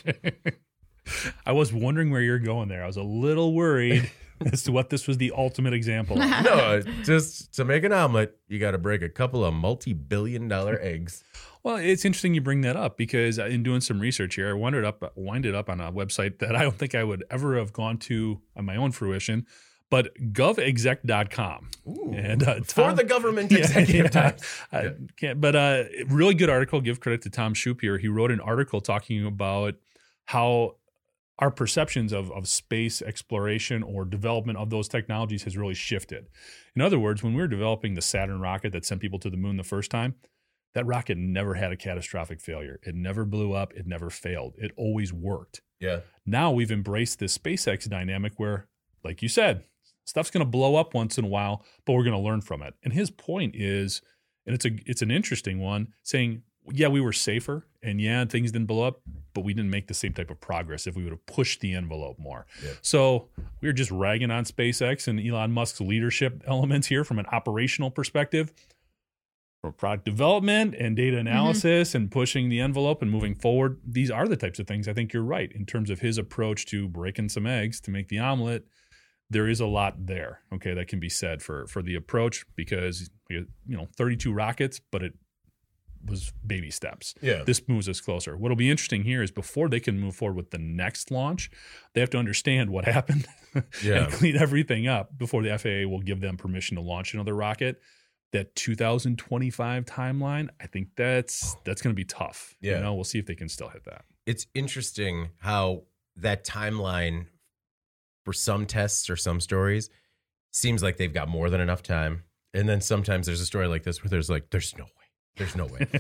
I was wondering where you're going there. I was a little worried as to what this was the ultimate example of. No, just to make an omelet, you got to break a couple of multi-billion dollar eggs. Well, it's interesting you bring that up because in doing some research here, I wound up, winded up on a website that I don't think I would ever have gone to on my own fruition, but gov exec dot com. And uh, Tom, for the government executive yeah, times. I, I can't, but uh, really good article. Give credit to Tom Shoup here. He wrote an article talking about how our perceptions of, of space exploration or development of those technologies has really shifted. In other words, when we were developing the Saturn rocket that sent people to the moon the first time, that rocket never had a catastrophic failure. It never blew up. It never failed. It always worked. Yeah. Now we've embraced this SpaceX dynamic where, like you said, stuff's going to blow up once in a while, but we're going to learn from it. And his point is, and it's a it's an interesting one, saying, yeah, we were safer, and yeah, things didn't blow up, but we didn't make the same type of progress if we would have pushed the envelope more. Yeah. So we were just ragging on SpaceX and Elon Musk's leadership elements here from an operational perspective. For product development and data analysis mm-hmm. and pushing the envelope and moving forward, these are the types of things I think you're right in terms of his approach to breaking some eggs to make the omelet. There is a lot there, okay, that can be said for for the approach because, you know, thirty-two rockets, but it was baby steps. Yeah. This moves us closer. What'll be interesting here is before they can move forward with the next launch, they have to understand what happened yeah. and clean everything up before the F A A will give them permission to launch another rocket. That two thousand twenty-five timeline, I think that's that's going to be tough. Yeah. You know, we'll see if they can still hit that. It's interesting how that timeline for some tests or some stories seems like they've got more than enough time. And then sometimes there's a story like this where there's like, there's no way. There's no way.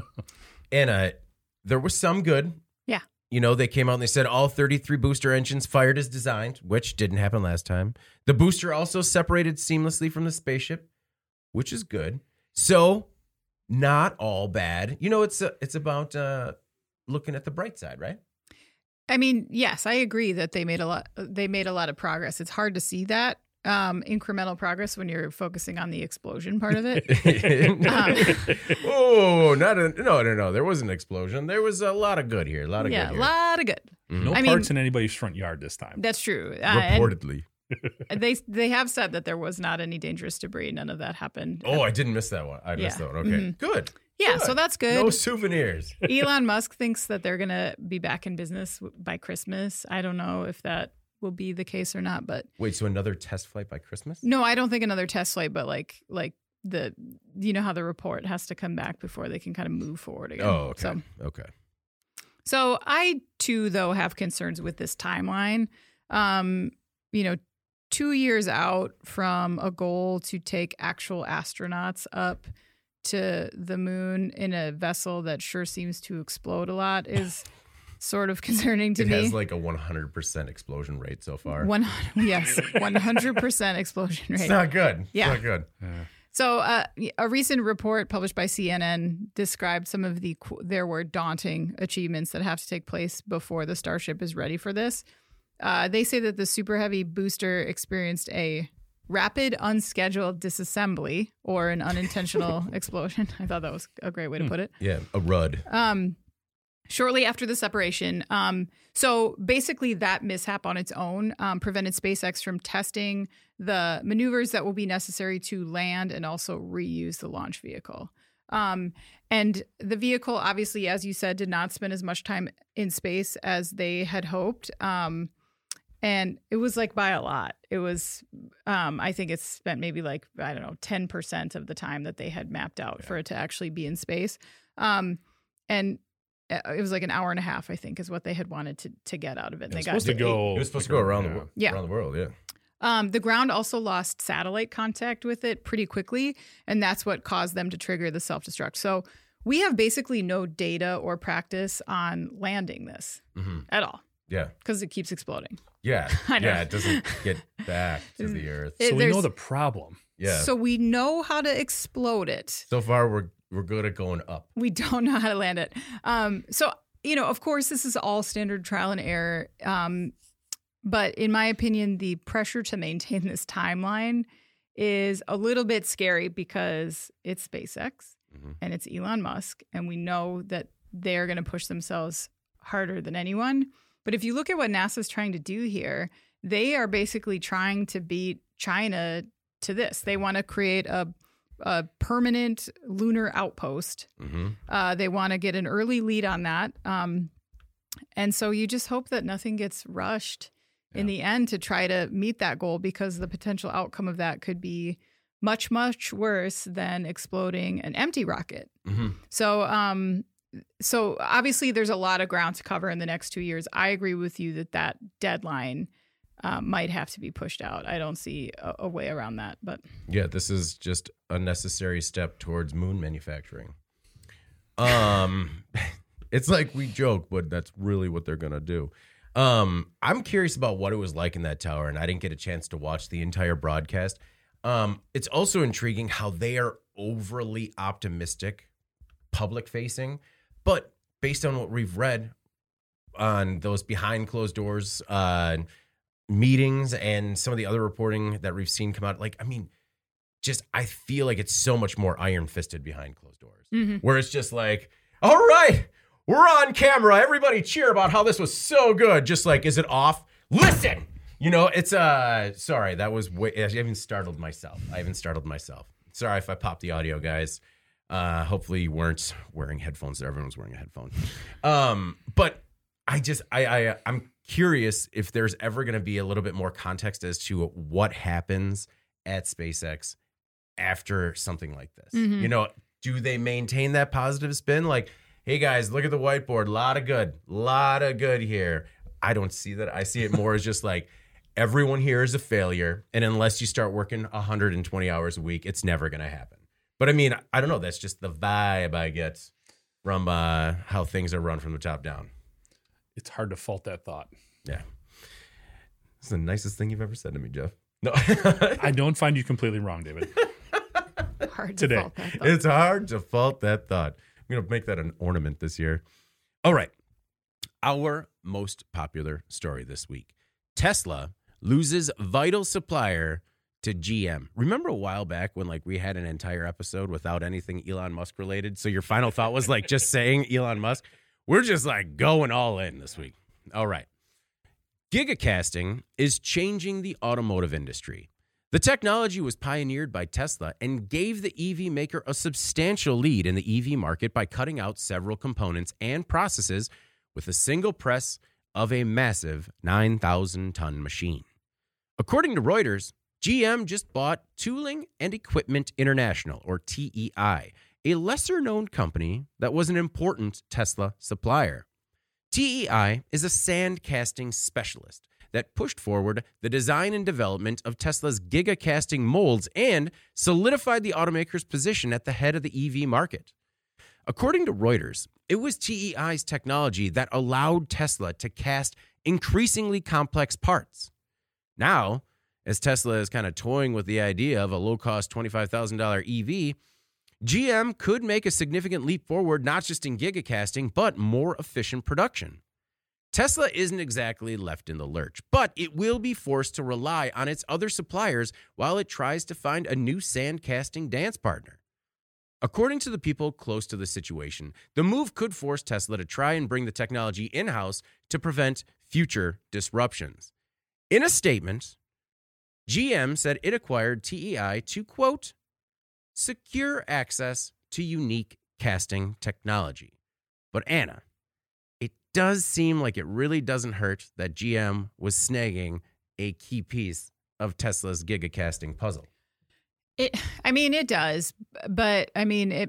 And uh, there was some good. Yeah. You know, they came out and they said all thirty-three booster engines fired as designed, which didn't happen last time. The booster also separated seamlessly from the spaceship, which is good. So not all bad. You know, it's uh, it's about uh, looking at the bright side, right? I mean, yes, I agree that they made a lot. They made a lot of progress. It's hard to see that um, incremental progress when you're focusing on the explosion part of it. um, oh, not a, no, no, no. There was an explosion. There was a lot of good here. A lot of yeah, good here. a lot of good. Mm-hmm. No I parts mean, in anybody's front yard this time. That's true. Uh, Reportedly. They they have said that there was not any dangerous debris. None of that happened. Oh, I didn't miss that one. I missed Yeah. that one. Okay, Mm-hmm. good. Yeah, Good. so that's good. No souvenirs. Elon Musk thinks that they're going to be back in business w- by Christmas. I don't know if that will be the case or not, but Wait, so another test flight by Christmas? no, I don't think another test flight, but like like the you know how the report has to come back before they can kind of move forward again. Oh, okay. So, okay. so I too though have concerns with this timeline. Um, you know, two years out from a goal to take actual astronauts up to the moon in a vessel that sure seems to explode a lot is sort of concerning to it me. It has like a one hundred percent explosion rate so far. One, yes, one hundred percent explosion rate. It's not good. It's Yeah. not good. Yeah. So uh, a recent report published by C N N described some of the, there were daunting achievements that have to take place before the Starship is ready for this. Uh, they say that the Super Heavy booster experienced a rapid, unscheduled disassembly or an unintentional explosion. I thought that was a great way to put it. Yeah, a R U D. Um, shortly after the separation. Um, so basically, that mishap on its own um, prevented SpaceX from testing the maneuvers that will be necessary to land and also reuse the launch vehicle. Um, and the vehicle, obviously, as you said, did not spend as much time in space as they had hoped. Um, and it was like by a lot. It was, um, I think it's spent maybe like, I don't know, ten percent of the time that they had mapped out yeah. for it to actually be in space. Um, and it was like an hour and a half, I think, is what they had wanted to to get out of it. And it was they got supposed to go. It was supposed to go around the world. Yeah. Around the world, yeah. Um, the ground also lost satellite contact with it pretty quickly, and that's what caused them to trigger the self-destruct. So we have basically no data or practice on landing this mm-hmm. at all. Yeah. Because it keeps exploding. Yeah. yeah, it doesn't get back to the Earth. It, so we know the problem. Yeah. So we know how to explode it. So far, we're we're good at going up. We don't know how to land it. Um, so, you know, of course, this is all standard trial and error. Um, But in my opinion, the pressure to maintain this timeline is a little bit scary because it's SpaceX mm-hmm. and it's Elon Musk. And we know that they're going to push themselves harder than anyone. But if you look at what NASA's trying to do here, they are basically trying to beat China to this. They want to create a, a permanent lunar outpost. Mm-hmm. Uh, they want to get an early lead on that. Um, and so you just hope that nothing gets rushed in the end to try to meet that goal, because the potential outcome of that could be much, much worse than exploding an empty rocket. Mm-hmm. So, um, so obviously there's a lot of ground to cover in the next two years. I agree with you that that deadline uh, might have to be pushed out. I don't see a, a way around that, but yeah, this is just a necessary step towards moon manufacturing. Um, it's like we joke, but that's really what they're going to do. Um, I'm curious about what it was like in that tower, and I didn't get a chance to watch the entire broadcast. Um, it's also intriguing how they are overly optimistic, public facing, but based on what we've read on those behind closed doors uh, meetings and some of the other reporting that we've seen come out, like, I mean, just I feel like it's so much more iron fisted behind closed doors, mm-hmm. where it's just like, all right, we're on camera. Everybody cheer about how this was so good. Just like, is it off? Listen, you know, it's uh, sorry, that was way, I even startled myself. I even startled myself. Sorry if I popped the audio, guys. Uh, hopefully you weren't wearing headphones. Everyone's wearing a headphone. Um, but I just, I, I, I'm curious if there's ever going to be a little bit more context as to what happens at SpaceX after something like this. Mm-hmm. You know, do they maintain that positive spin? Like, hey guys, look at the whiteboard. A lot of good. A lot of good here. I don't see that. I see it more as just like everyone here is a failure. And unless you start working one hundred twenty hours a week, it's never going to happen. But I mean, I don't know. That's just the vibe I get from uh, how things are run from the top down. It's hard to fault that thought. Yeah. It's the nicest thing you've ever said to me, Jeff. No, I don't find you completely wrong, David. Hard Today. to fault that thought. It's hard to fault that thought. I'm going to make that an ornament this year. All right. Our most popular story this week. Tesla loses vital supplier to G M. Remember a while back when like we had an entire episode without anything Elon Musk related? So your final thought was like just saying Elon Musk? We're just like going all in this week. All right. Gigacasting is changing the automotive industry. The technology was pioneered by Tesla and gave the E V maker a substantial lead in the E V market by cutting out several components and processes with a single press of a massive nine thousand ton machine. According to Reuters, G M just bought Tooling and Equipment International, or T E I, a lesser-known company that was an important Tesla supplier. T E I is a sand casting specialist that pushed forward the design and development of Tesla's gigacasting molds and solidified the automaker's position at the head of the E V market. According to Reuters, it was T E I's technology that allowed Tesla to cast increasingly complex parts. Now, as Tesla is kind of toying with the idea of a low-cost twenty-five thousand dollars E V, G M could make a significant leap forward not just in gigacasting, but more efficient production. Tesla isn't exactly left in the lurch, but it will be forced to rely on its other suppliers while it tries to find a new sand casting dance partner. According to the people close to the situation, the move could force Tesla to try and bring the technology in-house to prevent future disruptions. In a statement, G M said it acquired T E I to, quote, secure access to unique casting technology. But Anna, it does seem like it really doesn't hurt that G M was snagging a key piece of Tesla's gigacasting puzzle. It, I mean, it does, but I mean, it.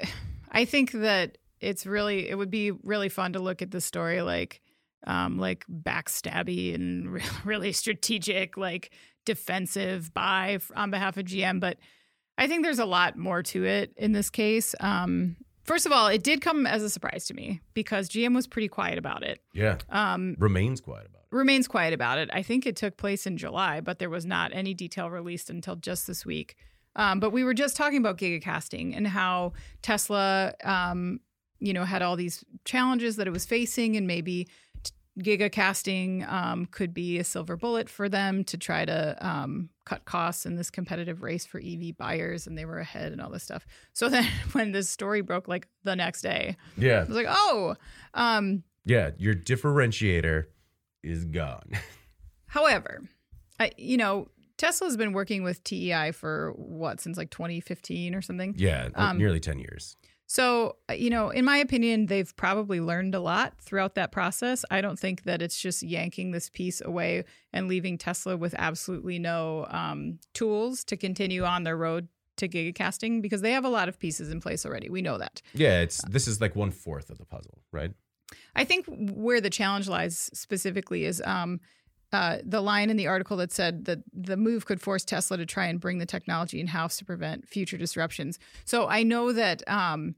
I think that it's really, it would be really fun to look at the story like, um, like backstabby and re- really strategic, like defensive buy on behalf of G M. But I think there's a lot more to it in this case. Um, First of all, it did come as a surprise to me because G M was pretty quiet about it. Yeah. Um, Remains quiet about it. Remains quiet about it. I think it took place in July, but there was not any detail released until just this week. Um, but we were just talking about gigacasting and how Tesla, um, you know, had all these challenges that it was facing, and maybe t- gigacasting um, could be a silver bullet for them to try to um, cut costs in this competitive race for E V buyers, and they were ahead and all this stuff. So then when this story broke like the next day, Yeah. I was like, oh. Um, Yeah. Your differentiator is gone. however, I, you know, Tesla's been working with T E I for what, since like twenty fifteen or something? Yeah. Um, nearly ten years. So, you know, in my opinion, they've probably learned a lot throughout that process. I don't think that it's just yanking this piece away and leaving Tesla with absolutely no um, tools to continue on their road to gigacasting, because they have a lot of pieces in place already. We know that. Yeah. It's This is like one fourth of the puzzle, right? I think where the challenge lies specifically is um, uh, the line in the article that said that the move could force Tesla to try and bring the technology in-house to prevent future disruptions. So I know that um,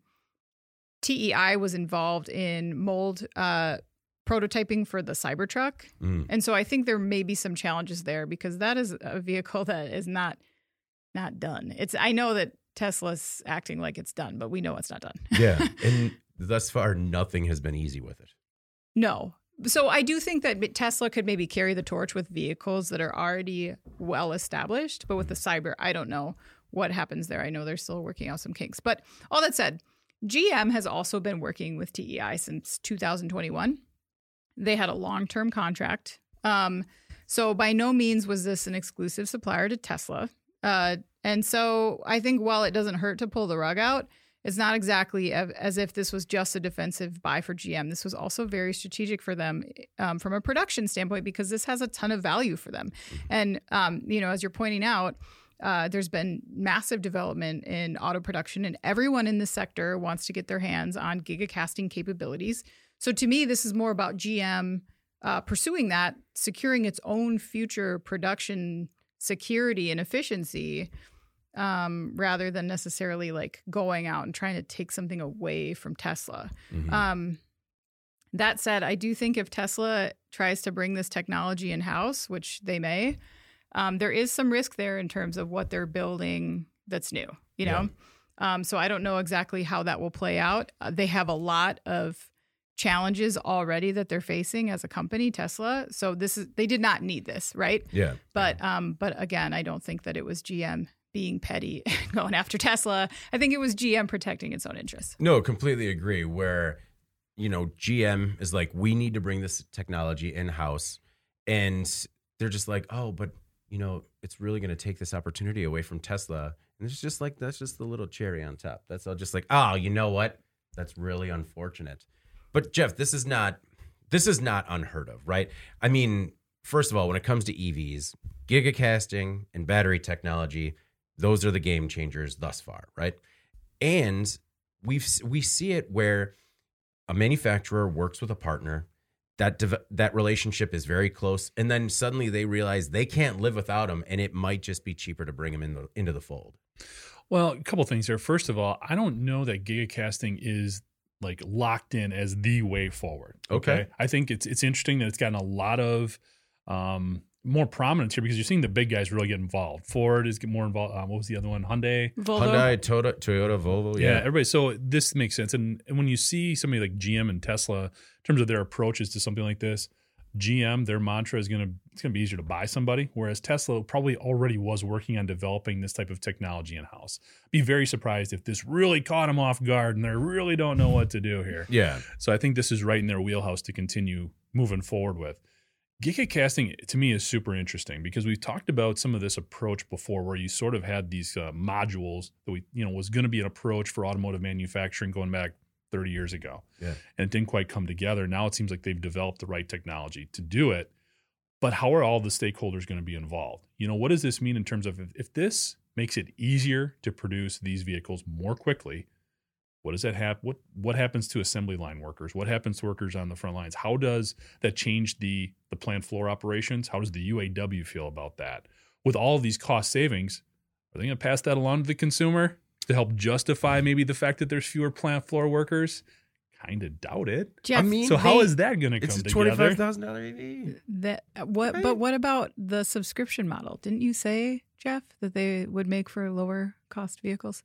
T E I was involved in mold uh, prototyping for the Cybertruck. Mm. And so I think there may be some challenges there, because that is a vehicle that is not not done. It's I know that Tesla's acting like it's done, but we know it's not done. Yeah. And thus far, nothing has been easy with it. No. So I do think that Tesla could maybe carry the torch with vehicles that are already well established, but with the Cyber, I don't know what happens there. I know they're still working out some kinks. But all that said, G M has also been working with T E I since two thousand twenty-one. They had a long-term contract. Um, so by no means was this an exclusive supplier to Tesla. Uh, and so I think while it doesn't hurt to pull the rug out, it's not exactly as if this was just a defensive buy for G M. This was also very strategic for them um, from a production standpoint, because this has a ton of value for them. And, um, you know, as you're pointing out, uh, there's been massive development in auto production, and everyone in this sector wants to get their hands on gigacasting capabilities. So to me, this is more about G M uh, pursuing that, securing its own future production security and efficiency, Um, rather than necessarily like going out and trying to take something away from Tesla. Mhm. Um, that said, I do think if Tesla tries to bring this technology in-house, which they may, um, there is some risk there in terms of what they're building that's new, you know? Um, so I don't know exactly how that will play out. Uh, they have a lot of challenges already that they're facing as a company, Tesla. So this is, they did not need this, right? Yeah. But, um, but again, I don't think that it was G M being petty and going after Tesla. I think it was G M protecting its own interests. No, completely agree. Where, you know, G M is like, we need to bring this technology in-house. And they're just like, oh, but, you know, it's really going to take this opportunity away from Tesla. And it's just like, that's just the little cherry on top. That's all just like, oh, you know what? That's really unfortunate. But Jeff, this is not, this is not unheard of, right? I mean, first of all, when it comes to E Vs, gigacasting and battery technology, those are the game changers thus far, right? And we've we see it where a manufacturer works with a partner, that dev- that relationship is very close, and then suddenly they realize they can't live without them, and it might just be cheaper to bring them in the, into the fold. Well, a couple things here. First of all, I don't know that gigacasting is like locked in as the way forward. Okay. I think it's it's interesting that it's gotten a lot of um, more prominence here because you're seeing the big guys really get involved. Ford is getting more involved. Um, what was the other one? Hyundai. Volvo. Hyundai, Toyota, Toyota, Volvo. Yeah, Yeah. everybody. So this makes sense. And, and when you see somebody like G M and Tesla, in terms of their approaches to something like this, G M, their mantra is going to it's going to be easier to buy somebody, whereas Tesla probably already was working on developing this type of technology in house. Be very surprised if this really caught them off guard and they really don't know what to do here. Yeah. So I think this is right in their wheelhouse to continue moving forward with. Gigacasting to me is super interesting because we've talked about some of this approach before, where you sort of had these uh, modules that we, you know, was going to be an approach for automotive manufacturing going back thirty years ago. Yeah. And it didn't quite come together. Now it seems like they've developed the right technology to do it. But how are all the stakeholders going to be involved? You know, what does this mean in terms of if, if this makes it easier to produce these vehicles more quickly, what does that have? What what happens to assembly line workers? What happens to workers on the front lines? How does that change the the plant floor operations? How does the U A W feel about that? With all of these cost savings, are they going to pass that along to the consumer to help justify maybe the fact that there's fewer plant floor workers? Kind of doubt it. Jeff, I mean, So how they- is that going to come It's a together? twenty-five thousand dollars E V. that what? Right. But what about the subscription model? Didn't you say, Jeff, that they would make for lower cost vehicles?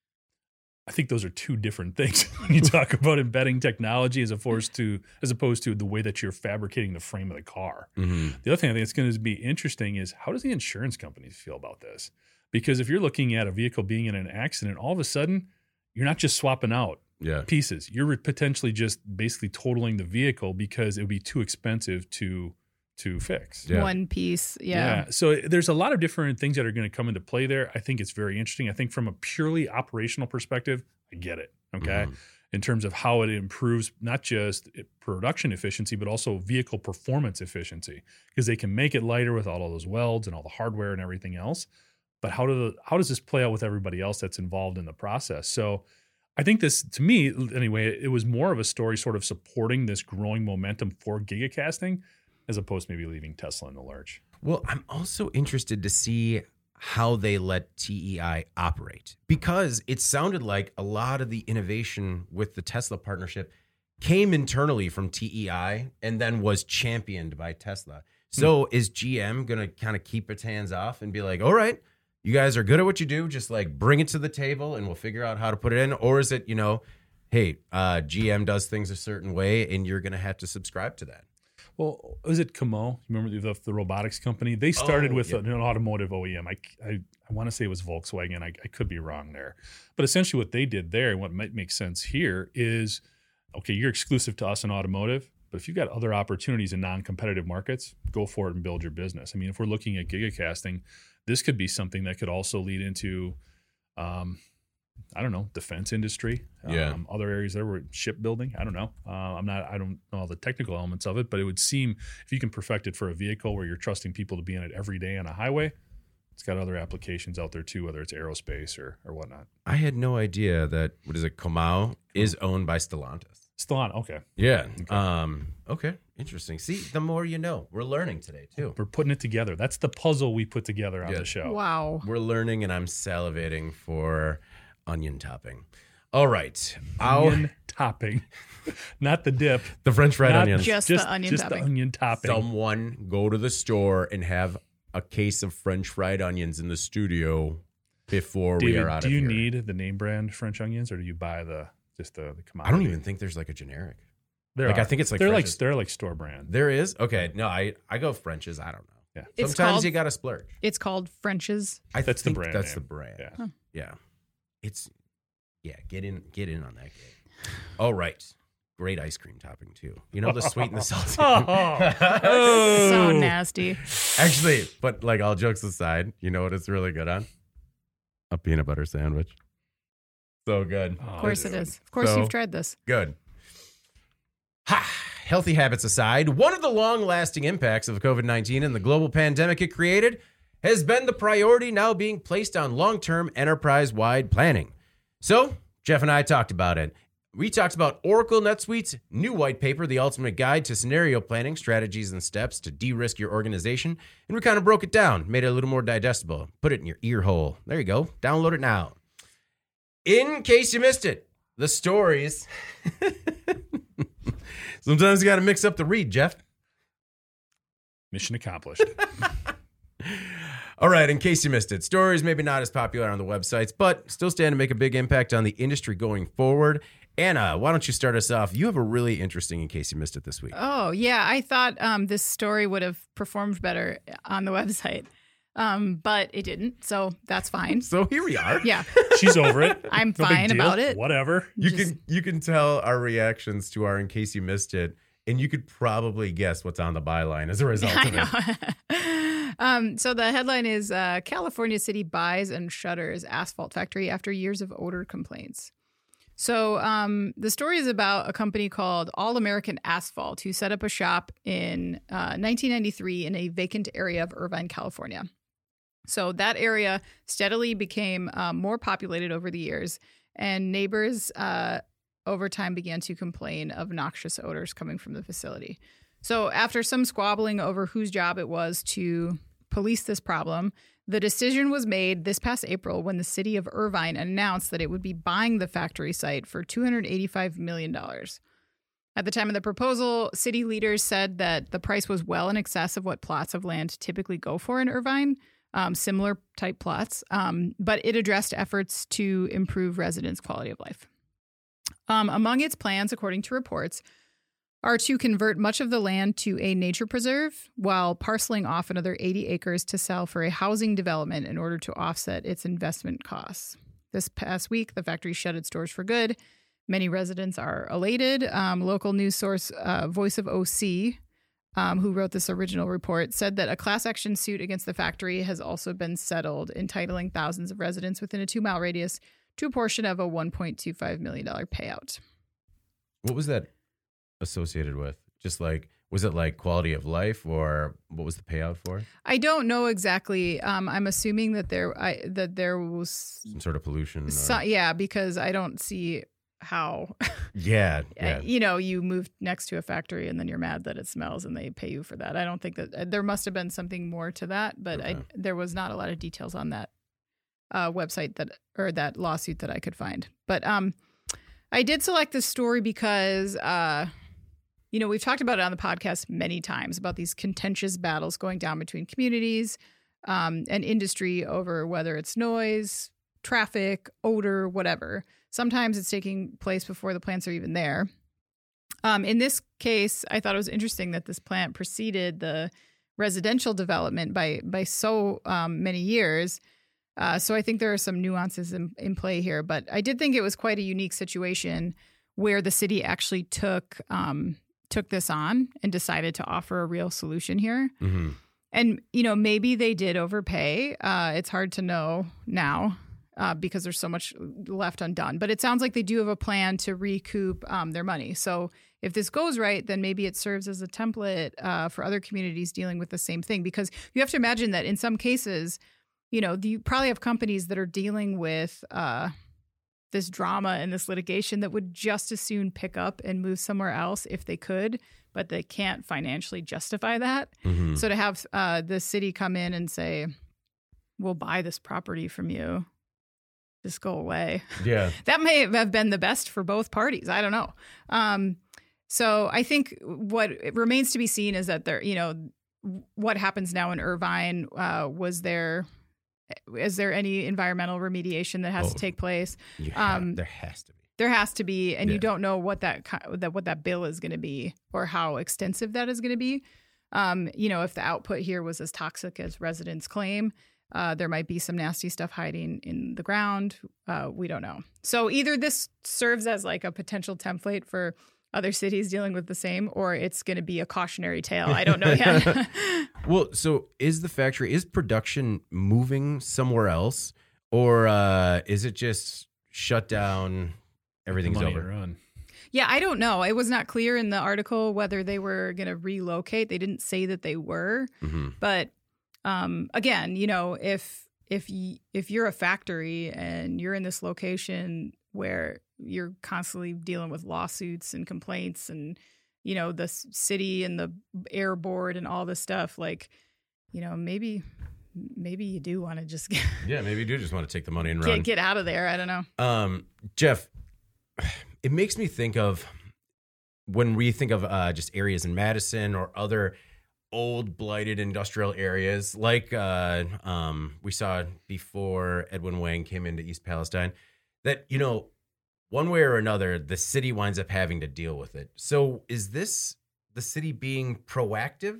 I think those are two different things when you talk about embedding technology as opposed to as opposed to the way that you're fabricating the frame of the car. Mm-hmm. The other thing I think it's going to be interesting is how does the insurance companies feel about this? Because if you're looking at a vehicle being in an accident, all of a sudden you're not just swapping out Yeah. pieces. You're potentially just basically totaling the vehicle because it would be too expensive to to fix. Yeah. One piece, yeah. So there's a lot of different things that are going to come into play there. I think it's very interesting. I think from a purely operational perspective, I get it. Okay. Mhm. In terms of how it improves not just production efficiency, but also vehicle performance efficiency, because they can make it lighter without all those welds and all the hardware and everything else. But how do the, how does this play out with everybody else that's involved in the process? So I think this, to me anyway, it was more of a story sort of supporting this growing momentum for gigacasting, as opposed to maybe leaving Tesla in the lurch. Well, I'm also interested to see how they let T E I operate, because it sounded like a lot of the innovation with the Tesla partnership came internally from T E I and then was championed by Tesla. So is G M going to kind of keep its hands off and be like, all right, you guys are good at what you do, just like bring it to the table and we'll figure out how to put it in? Or is it, you know, hey, uh, G M does things a certain way and you're going to have to subscribe to that? Well, was it Kamo? Remember the, the robotics company? They started Oh, with yeah. an automotive O E M. I, I, I want to say it was Volkswagen. I, I could be wrong there. But essentially what they did there, and what might make sense here is, okay, you're exclusive to us in automotive, but if you've got other opportunities in non-competitive markets, go for it and build your business. I mean, if we're looking at gigacasting, this could be something that could also lead into, um, I don't know, defense industry, Yeah. um, other areas there were shipbuilding. I don't know. Uh, I'm not, I don't know all the technical elements of it, but it would seem if you can perfect it for a vehicle where you're trusting people to be in it every day on a highway, it's got other applications out there too, whether it's aerospace or, or whatnot. I had no idea that, what is it, Comau is owned by Stellantis. Still on. Okay. Yeah. Okay. Um, okay. Interesting. See, the more you know. We're learning today, too. We're putting it together. That's the puzzle we put together on Yeah. the show. Wow. We're learning, and I'm salivating for onion topping. All right. Our, Onion topping, not the dip. the French fried Not onions. Just the onion just topping. the onion topping. Someone go to the store and have a case of French fried onions in the studio before we David, are out do of you here. need the name brand French onions, or do you buy the just the, the commodity? I don't even think there's like a generic. There like, are. I think it's like they're French's. like they're like store brand. There is? Okay. No, I, I go French's. I don't know. Yeah. It's Sometimes called- you got to splurge. It's called French's. I That's the think brand That's name. the brand. Yeah. Huh. Yeah. It's, yeah, get in get in on that game. All right. Great ice cream topping, too. You know, the sweet and the salty. Oh. So nasty. Actually, but like all jokes aside, you know what it's really good on? A peanut butter sandwich. So good. Oh, Of course it is. Of course So- you've tried this. Good. Ha! Healthy habits aside, one of the long-lasting impacts of COVID nineteen and the global pandemic it created has been the priority now being placed on long-term enterprise-wide planning. So, Jeff and I talked about it. We talked about Oracle NetSuite's new white paper, The Ultimate Guide to Scenario Planning, Strategies and Steps to De-Risk Your Organization. And we kind of broke it down, made it a little more digestible. Put it in your ear hole. There you go. Download it now. In case you missed it, the stories. Sometimes you got to mix up the read, Jeff. Mission accomplished. All right, in case you missed it, stories maybe not as popular on the websites, but still stand to make a big impact on the industry going forward. Anna, why don't you start us off? You have a really interesting in case you missed it this week. Oh, yeah. I thought um, this story would have performed better on the website, um, but it didn't. So that's fine. So here we are. Yeah. She's over it. I'm No big fine deal. about it. Whatever. You Just- can you can tell our reactions to our in case you missed it, and you could probably guess what's on the byline as a result I of it. know. um, so the headline is uh, California City buys and shutters asphalt factory after years of odor complaints. So um, the story is about a company called All American Asphalt who set up a shop in uh, nineteen ninety-three in a vacant area of Irvine, California. So that area steadily became um, more populated over the years, and neighbors uh, over time began to complain of noxious odors coming from the facility. So after some squabbling over whose job it was to police this problem, the decision was made this past April when the city of Irvine announced that it would be buying the factory site for two hundred eighty-five million dollars. At the time of the proposal, city leaders said that the price was well in excess of what plots of land typically go for in Irvine, um, similar type plots, um, but it addressed efforts to improve residents' quality of life. Um, among its plans, according to reports, are to convert much of the land to a nature preserve while parceling off another eighty acres to sell for a housing development in order to offset its investment costs. This past week, the factory shut its doors for good. Many residents are elated. Um, local news source uh, Voice of O C, um, who wrote this original report, said that a class action suit against the factory has also been settled, entitling thousands of residents within a two-mile radius to a portion of a one point two five million dollars payout. What was that associated with? Just like, was it like quality of life, or what was the payout for? I don't know exactly. Um, I'm assuming that there I, that there was, Some sort of pollution? Or... so, yeah, because I don't see how, yeah, yeah. you know, you move next to a factory and then you're mad that it smells and they pay you for that. I don't think that there must have been something more to that, but Okay. I, there was not a lot of details on that uh, website that or that lawsuit that I could find. But um, I did select this story because, uh, you know, we've talked about it on the podcast many times about these contentious battles going down between communities um, and industry over whether it's noise, traffic, odor, whatever. Sometimes it's taking place before the plants are even there. Um, in this case, I thought it was interesting that this plant preceded the residential development by by so um, many years. Uh, so I think there are some nuances in, in play here. But I did think it was quite a unique situation where the city actually took um, took this on and decided to offer a real solution here. Mm-hmm. And, you know, maybe they did overpay. Uh, it's hard to know now. Uh, because there's so much left undone. But it sounds like they do have a plan to recoup um, their money. So if this goes right, then maybe it serves as a template uh, for other communities dealing with the same thing. Because you have to imagine that in some cases, you know, you probably have companies that are dealing with uh, this drama and this litigation that would just as soon pick up and move somewhere else if they could, but they can't financially justify that. Mm-hmm. So to have uh, the city come in and say, we'll buy this property from you, just go away. Yeah. That may have been the best for both parties. I don't know. Um, so I think what it remains to be seen is that there, you know, what happens now in Irvine. Uh, was there, is there any environmental remediation that has Oh, to take place? You ha- Um, there has to be. There has to be, and Yeah. you don't know what that ki- that what that bill is going to be or how extensive that is going to be. Um, you know, if the output here was as toxic as residents claim. Uh, there might be some nasty stuff hiding in the ground. Uh, we don't know. So either this serves as like a potential template for other cities dealing with the same, or it's going to be a cautionary tale. I don't know yet. Well, so is the factory, is production moving somewhere else, or uh, is it just shut down, everything's Money over? run. Yeah, I don't know. It was not clear in the article whether they were going to relocate. They didn't say that they were, Mm-hmm. but um, again, you know, if if y- if you're a factory and you're in this location where you're constantly dealing with lawsuits and complaints, and you know the s- city and the air board and all this stuff, like, you know, maybe maybe you do want to just get, Yeah, maybe you do just want to take the money and run. get get out of there. I don't know. Um, Jeff, it makes me think of when we think of uh, just areas in Madison or other old blighted industrial areas like uh, um, we saw before Edwin Wang came into East Palestine, that, you know, one way or another, the city winds up having to deal with it. So is this the city being proactive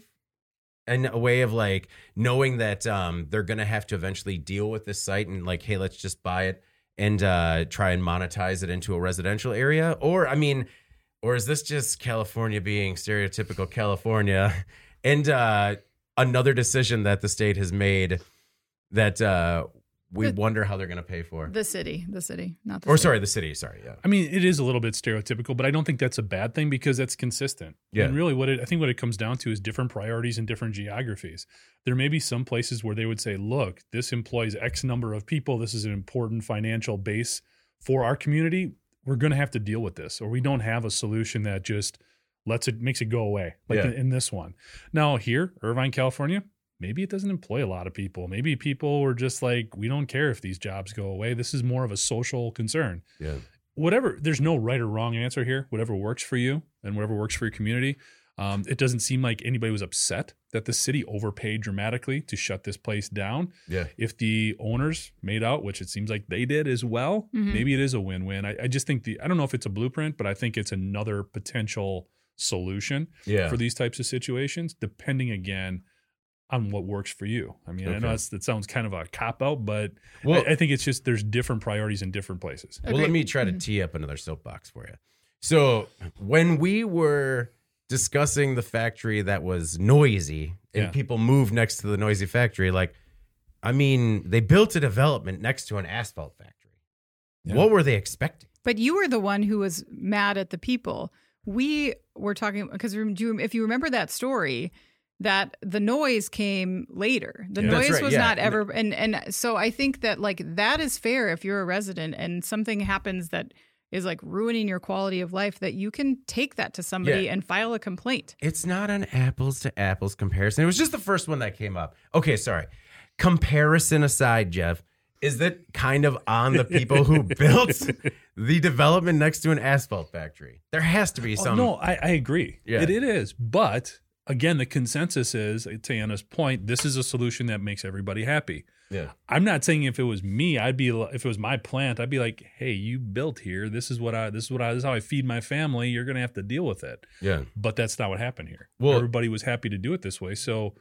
in a way of like knowing that um, they're going to have to eventually deal with this site and like, hey, let's just buy it and uh, try and monetize it into a residential area? Or, I mean, or is this just California being stereotypical California and uh, another decision that the state has made that uh, we The- wonder how they're going to pay for? The city, the city, not the Or state. sorry, the city. Sorry, yeah. I mean, it is a little bit stereotypical, but I don't think that's a bad thing because that's consistent. Yeah. And really what it, I think what it comes down to is different priorities in different geographies. There may be some places where they would say, look, this employs X number of people. This is an important financial base for our community. We're going to have to deal with this, or we don't have a solution that just lets it, makes it go away. Like Yeah. in, in this one. Now here, Irvine, California, maybe it doesn't employ a lot of people. Maybe people were just like, we don't care if these jobs go away. This is more of a social concern. Yeah. Whatever, there's no right or wrong answer here. Whatever works for you and whatever works for your community. Um, it doesn't seem like anybody was upset that the city overpaid dramatically to shut this place down. Yeah. If the owners made out, which it seems like they did as well, Mhm. maybe it is a win-win. I, I just think the, I don't know if it's a blueprint, but I think it's another potential solution Yeah. for these types of situations, depending again on what works for you. I mean, I Okay. know that's, that sounds kind of a cop-out, but Well, I, I think it's just there's different priorities in different places. Well, let Agreed. me try to Mhm. tee up another soapbox for you. So, when we were discussing the factory that was noisy and Yeah. people moved next to the noisy factory, like, I mean, they built a development next to an asphalt factory. Yeah. What were they expecting? But you were the one who was mad at the people. We were talking because if you remember that story, that the noise came later. The Yeah. noise That's right, was yeah. not ever, and and so I think that like that is fair if you're a resident and something happens that is like ruining your quality of life, that you can take that to somebody Yeah. and file a complaint. It's not an apples to apples comparison. It was just the first one that came up. Okay, sorry. Comparison aside, Jeff, is that kind of on the people who built the development next to an asphalt factory? There has to be Oh, some. no, I, I agree. Yeah. It, it is. But again, the consensus is, to Anna's point, this is a solution that makes everybody happy. Yeah. I'm not saying if it was me, I'd be if it was my plant, I'd be like, hey, you built here. This is what I this is what I this is how I feed my family. You're gonna have to deal with it. Yeah. But that's not what happened here. Well- Everybody was happy to do it this way. So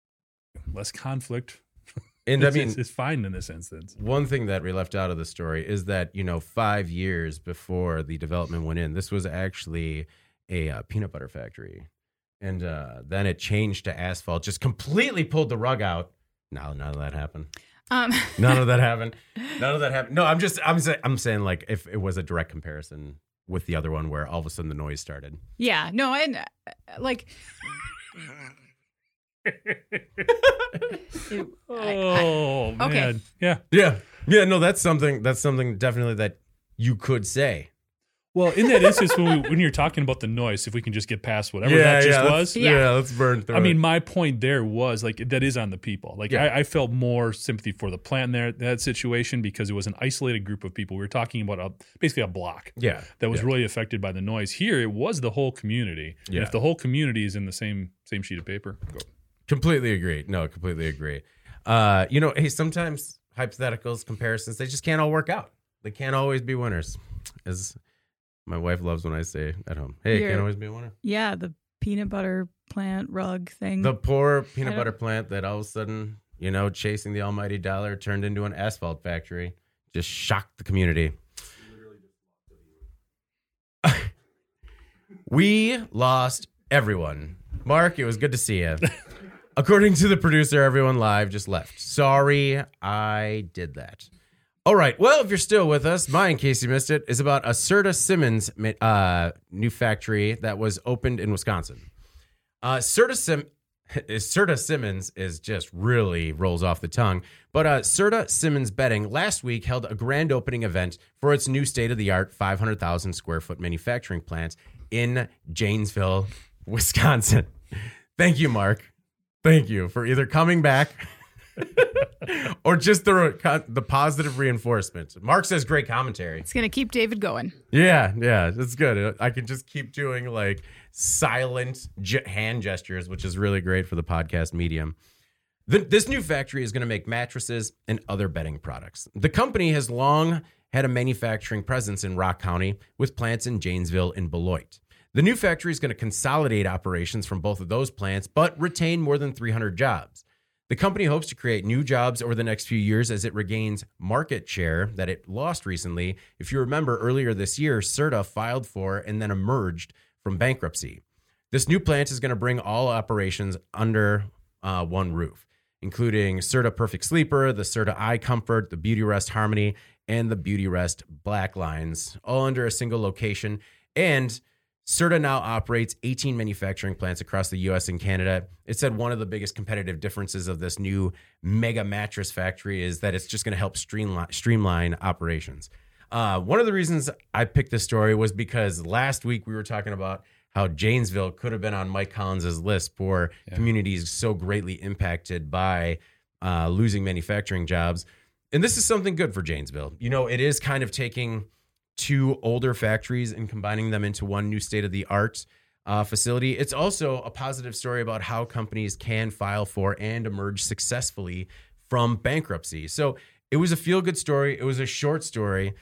less conflict. And I is- mean, is, is fine in this instance. one thing that we left out of the story is that, you know, five years before the development went in, this was actually a uh, peanut butter factory. And uh, then it changed to asphalt, just completely pulled the rug out. No, none of that happened. Um, None of that happened. None of that happened. No, I'm just, I'm, sa- I'm saying like if it was a direct comparison with the other one where all of a sudden the noise started. yeah, no, and uh, like. it- I- I- Oh okay. man. Yeah. Yeah. Yeah. No, that's something, that's something definitely that you could say. Well, in that instance, when, we, when you're talking about the noise, if we can just get past whatever that just let's- was. Yeah. Yeah. Let's burn through I mean, it. my point there was like that is on the people. Like Yeah. I, I felt more sympathy for the plant in there that situation because it was an isolated group of people. We were talking about a, basically a block Yeah. that was Yeah. really affected by the noise. Here, it was the whole community. And Yeah. if the whole community is in the same same sheet of paper, go. Completely agree. No, completely agree. Uh, you know, hey, sometimes hypotheticals, comparisons, they just can't all work out. They can't always be winners. As my wife loves when I say at home, hey, it You're- can't always be a winner. yeah, the peanut butter plant rug thing. The poor peanut I don't- butter plant that all of a sudden, you know, chasing the almighty dollar turned into an asphalt factory, just shocked the community. We lost everyone. Mark, it was good to see you. According to the producer, everyone live just left. Sorry, I did that. All right. Well, if you're still with us, mine, in case you missed it, is about a Serta Simmons uh, new factory that was opened in Wisconsin. Uh, Serta, Sim- Serta Simmons is just really rolls off the tongue. But uh, Serta Simmons Bedding last week held a grand opening event for its new state-of-the-art five hundred thousand square foot manufacturing plant in Janesville, Wisconsin. Thank you, Mark. Thank you for either coming back or just the the positive reinforcement. Mark says great commentary. It's going to keep David going. Yeah, yeah, it's good. I can just keep doing like silent ge- hand gestures, which is really great for the podcast medium. The, this new factory is going to make mattresses and other bedding products. The company has long had a manufacturing presence in Rock County with plants in Janesville and Beloit. The new factory is going to consolidate operations from both of those plants, but retain more than three hundred jobs. The company hopes to create new jobs over the next few years as it regains market share that it lost recently. If you remember earlier this year, Serta filed for and then emerged from bankruptcy. This new plant is going to bring all operations under uh, one roof, including Serta Perfect Sleeper, the Serta Eye Comfort, the Beauty Rest Harmony, and the Beauty Rest Black lines, all under a single location. And Serta now operates eighteen manufacturing plants across the U S and Canada. It said one of the biggest competitive differences of this new mega mattress factory is that it's just going to help streamline, streamline operations. Uh, one of the reasons I picked this story was because last week we were talking about how Janesville could have been on Mike Collins's list for yeah. communities so greatly impacted by uh, losing manufacturing jobs. And this is something good for Janesville. You know, it is kind of taking two older factories and combining them into one new state-of-the-art uh, facility. It's also a positive story about how companies can file for and emerge successfully from bankruptcy. So it was a feel-good story. It was a short story.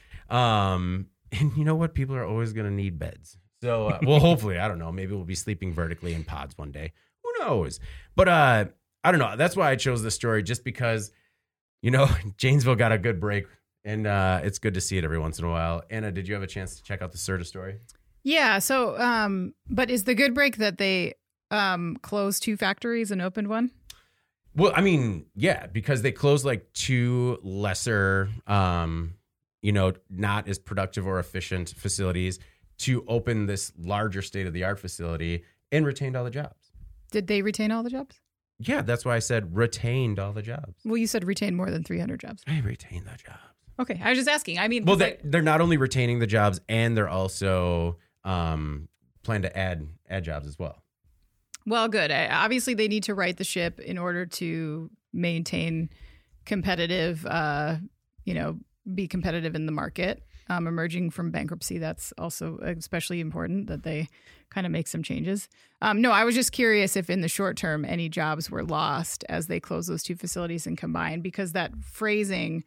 Um, and you know what? People are always going to need beds. So, uh, well, hopefully, I don't know. Maybe we'll be sleeping vertically in pods one day. Who knows? But uh, I don't know. That's why I chose this story, just because, you know, Janesville got a good break. And uh, it's good to see it every once in a while. Anna, did you have a chance to check out the Serta story? Yeah. So, um, but is the good break that they um, closed two factories and opened one? Well, I mean, yeah, because they closed like two lesser, um, you know, not as productive or efficient facilities to open this larger state-of-the-art facility and retained all the jobs. Did they retain all the jobs? Yeah, that's why I said retained all the jobs. Well, you said retain more than three hundred jobs. I retained the jobs. Okay, I was just asking. I mean, well, they, I, they're not only retaining the jobs, and they're also um, plan to add add jobs as well. Well, good. I, obviously, they need to right the ship in order to maintain competitive, uh, you know, be competitive in the market. Um, emerging from bankruptcy, that's also especially important that they kind of make some changes. Um, no, I was just curious if in the short term any jobs were lost as they close those two facilities and combine, because that phrasing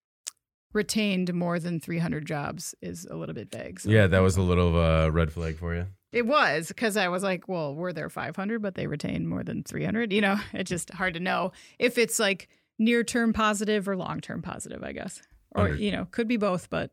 retained more than three hundred jobs is a little bit vague. So. Yeah, that was a little of a red flag for you. It was, because I was like, well, were there five hundred, but they retained more than three hundred? You know, it's just hard to know if it's like near-term positive or long-term positive, I guess. Or, Under- you know, could be both, but...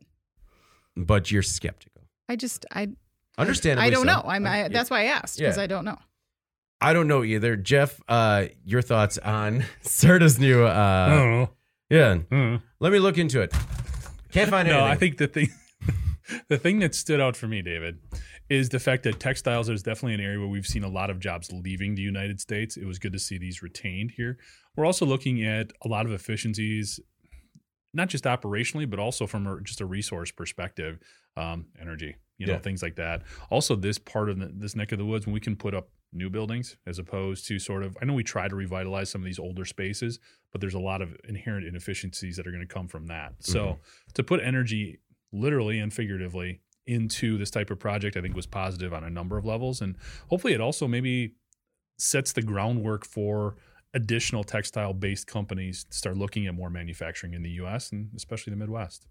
But you're skeptical. I just, I... Understandably I don't so. know. I'm, I, that's why I asked, because Yeah. I don't know. I don't know either. Jeff, uh, your thoughts on Serta's new... Uh, I don't know. Yeah. I don't know. Let me look into it. Can't find No, anything. I think the thing, the thing that stood out for me, David, is the fact that textiles is definitely an area where we've seen a lot of jobs leaving the United States. It was good to see these retained here. We're also looking at a lot of efficiencies, not just operationally, but also from a, just a resource perspective, um, energy, you know, Yeah. things like that. Also, this part of the, this neck of the woods, when we can put up new buildings as opposed to sort of, I know we try to revitalize some of these older spaces, but there's a lot of inherent inefficiencies that are going to come from that. So Mhm. to put energy literally and figuratively into this type of project, I think was positive on a number of levels. And hopefully it also maybe sets the groundwork for additional textile-based companies to start looking at more manufacturing in the U S and especially the Midwest.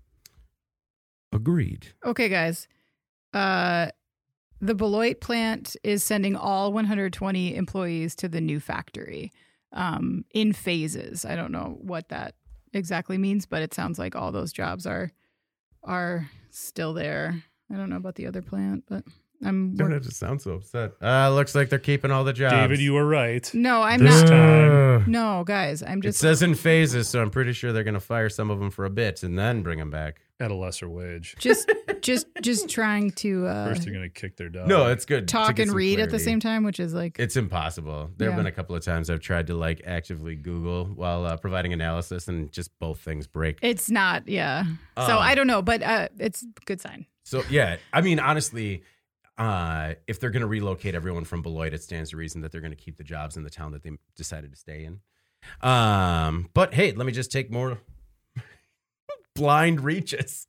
Agreed. Okay, guys. Uh, the Beloit plant is sending all one hundred twenty employees to the new factory um, in phases. I don't know what that exactly means, but it sounds like all those jobs are are still there. I don't know about the other plant, but I'm Don't work- have to sound so upset. Uh, looks like they're keeping all the jobs. David, you were right. no, I'm This not. time. No, guys, I'm It just. says in phases, so I'm pretty sure they're going to fire some of them for a bit and then bring them back. At a lesser wage. just just just trying to uh, First, they're going to kick their dog. No, it's good. to talk get and some read at the clarity. same time, which is like It's impossible. There have Yeah. been a couple of times I've tried to like actively Google while uh, providing analysis, and just both things break. it's not. Yeah. so Um, I don't know, but uh, it's a good sign. So yeah, I mean, honestly, uh, if they're going to relocate everyone from Beloit, it stands to reason that they're going to keep the jobs in the town that they decided to stay in. Um, but hey, let me just take more blind reaches.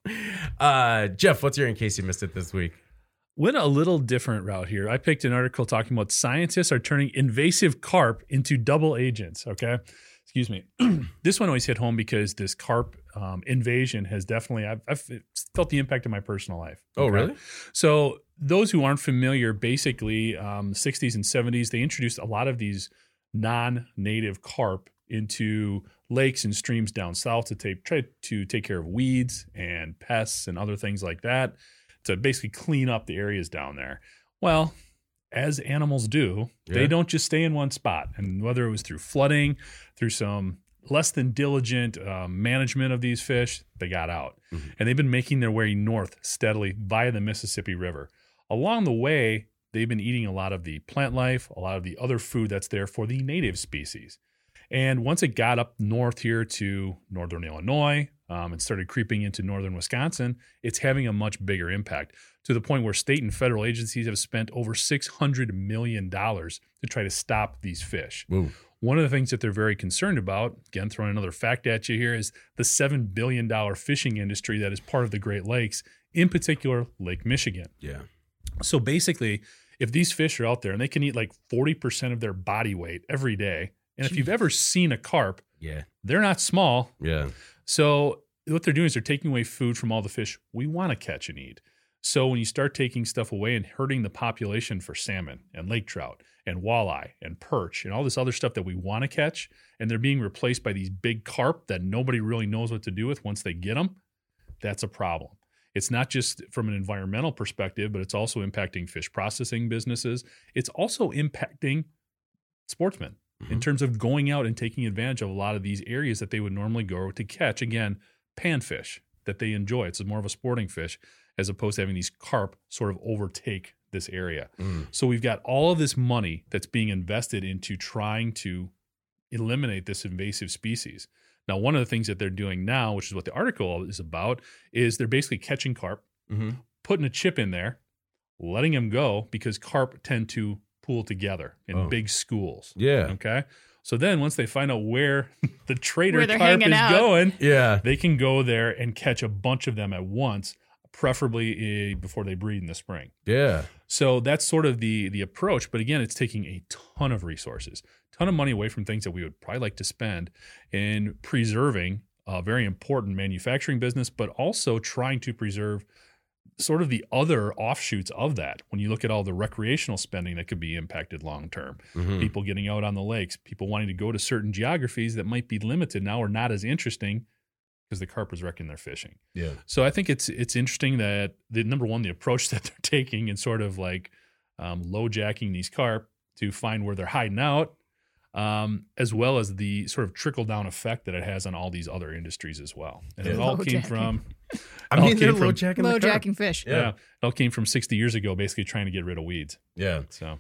Uh, Jeff, what's your in case you missed it this week? Went a little different route here. I picked an article talking about scientists are turning invasive carp into double agents. Okay. Excuse me. This one always hit home because this carp um, invasion has definitely, I've, I've felt the impact in my personal life. Oh, okay? really? So those who aren't familiar, basically um, sixties and seventies, they introduced a lot of these non-native carp into lakes and streams down south to take, try to take care of weeds and pests and other things like that, to basically clean up the areas down there. Well, as animals do, Yeah. they don't just stay in one spot. And whether it was through flooding, through some less than diligent um, management of these fish, they got out. Mhm. And they've been making their way north steadily via the Mississippi River. Along the way, they've been eating a lot of the plant life, a lot of the other food that's there for the native species. And once it got up north here to northern Illinois um, and started creeping into northern Wisconsin, it's having a much bigger impact, to the point where state and federal agencies have spent over six hundred million dollars to try to stop these fish. Woo. One of the things that they're very concerned about, again, throwing another fact at you here, is the seven billion dollars fishing industry that is part of the Great Lakes, in particular Lake Michigan. Yeah. So basically, if these fish are out there and they can eat like forty percent of their body weight every day, and if you've ever seen a carp, Yeah. they're not small. Yeah. So what they're doing is they're taking away food from all the fish we want to catch and eat. So when you start taking stuff away and hurting the population for salmon and lake trout and walleye and perch and all this other stuff that we want to catch, and they're being replaced by these big carp that nobody really knows what to do with once they get them, that's a problem. It's not just from an environmental perspective, but it's also impacting fish processing businesses. It's also impacting sportsmen in terms of going out and taking advantage of a lot of these areas that they would normally go to catch, again, panfish that they enjoy. It's more of a sporting fish as opposed to having these carp sort of overtake this area. Mm. So we've got all of this money that's being invested into trying to eliminate this invasive species. Now, one of the things that they're doing now, which is what the article is about, is they're basically catching carp, Mm-hmm. putting a chip in there, letting them go, because carp tend to pool together in Oh. big schools. Yeah. Okay. So then once they find out where the trader Where they're carp hanging is out. going, Yeah. they can go there and catch a bunch of them at once, preferably uh, before they breed in the spring. Yeah. So that's sort of the the approach. But again, it's taking a ton of resources, ton of money away from things that we would probably like to spend in preserving a very important manufacturing business, but also trying to preserve sort of the other offshoots of that. When you look at all the recreational spending that could be impacted long term, Mhm. people getting out on the lakes, people wanting to go to certain geographies that might be limited now or not as interesting because the carp is wrecking their fishing. Yeah. So I think it's it's interesting that the number one, the approach that they're taking and sort of like um, low jacking these carp to find where they're hiding out, um, as well as the sort of trickle down effect that it has on all these other industries as well. And it Yeah. all Low came jacking. from, I it all mean, they're came low from- jacking Low the carp. jacking fish. yeah, it all came from sixty years ago, basically trying to get rid of weeds. Yeah. So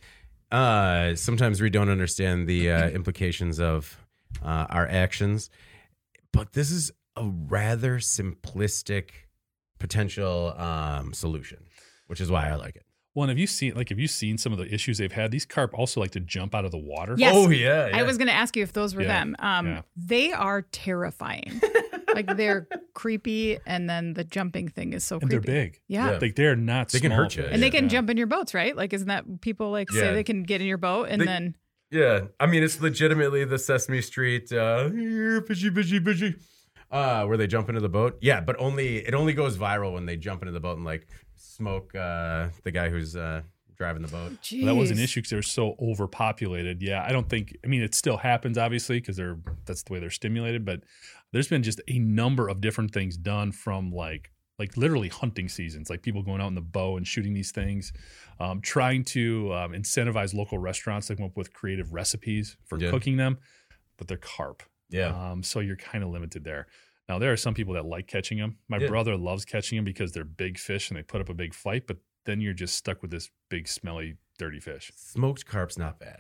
Uh, sometimes we don't understand the uh, implications of uh, our actions, but this is a rather simplistic potential um, solution, which is why I like it. well, and have you seen like have you seen some of the issues they've had? These carp also like to jump out of the water. Yes. Oh yeah, I was going to ask you if those were Yeah. them. Um, Yeah. They are terrifying. Like they're creepy, and then the jumping thing is so And creepy. they're big. Yeah. Yeah. Like they're not They can small hurt you. fish. And they can Yeah. jump in your boats, right? Like, isn't that people like say Yeah. they can get in your boat and They- then Yeah, I mean it's legitimately the Sesame Street uh, here, fishy, fishy, fishy. Uh, where they jump into the boat. Yeah, but only it only goes viral when they jump into the boat and like smoke uh, the guy who's uh, driving the boat. Jeez. That was an issue because they're so overpopulated. Yeah, I don't think. I mean, it still happens, obviously, because they're that's the way they're stimulated. But there's been just a number of different things done, from like like literally hunting seasons, like people going out in the bow and shooting these things, um, trying to um, incentivize local restaurants to come up with creative recipes for Yeah. cooking them, but they're carp. Yeah. Um, so you're kind of limited there. Now, there are some people that like catching them. My Yeah. brother loves catching them because they're big fish and they put up a big fight, but then you're just stuck with this big, smelly, dirty fish. Smoked carp's not bad.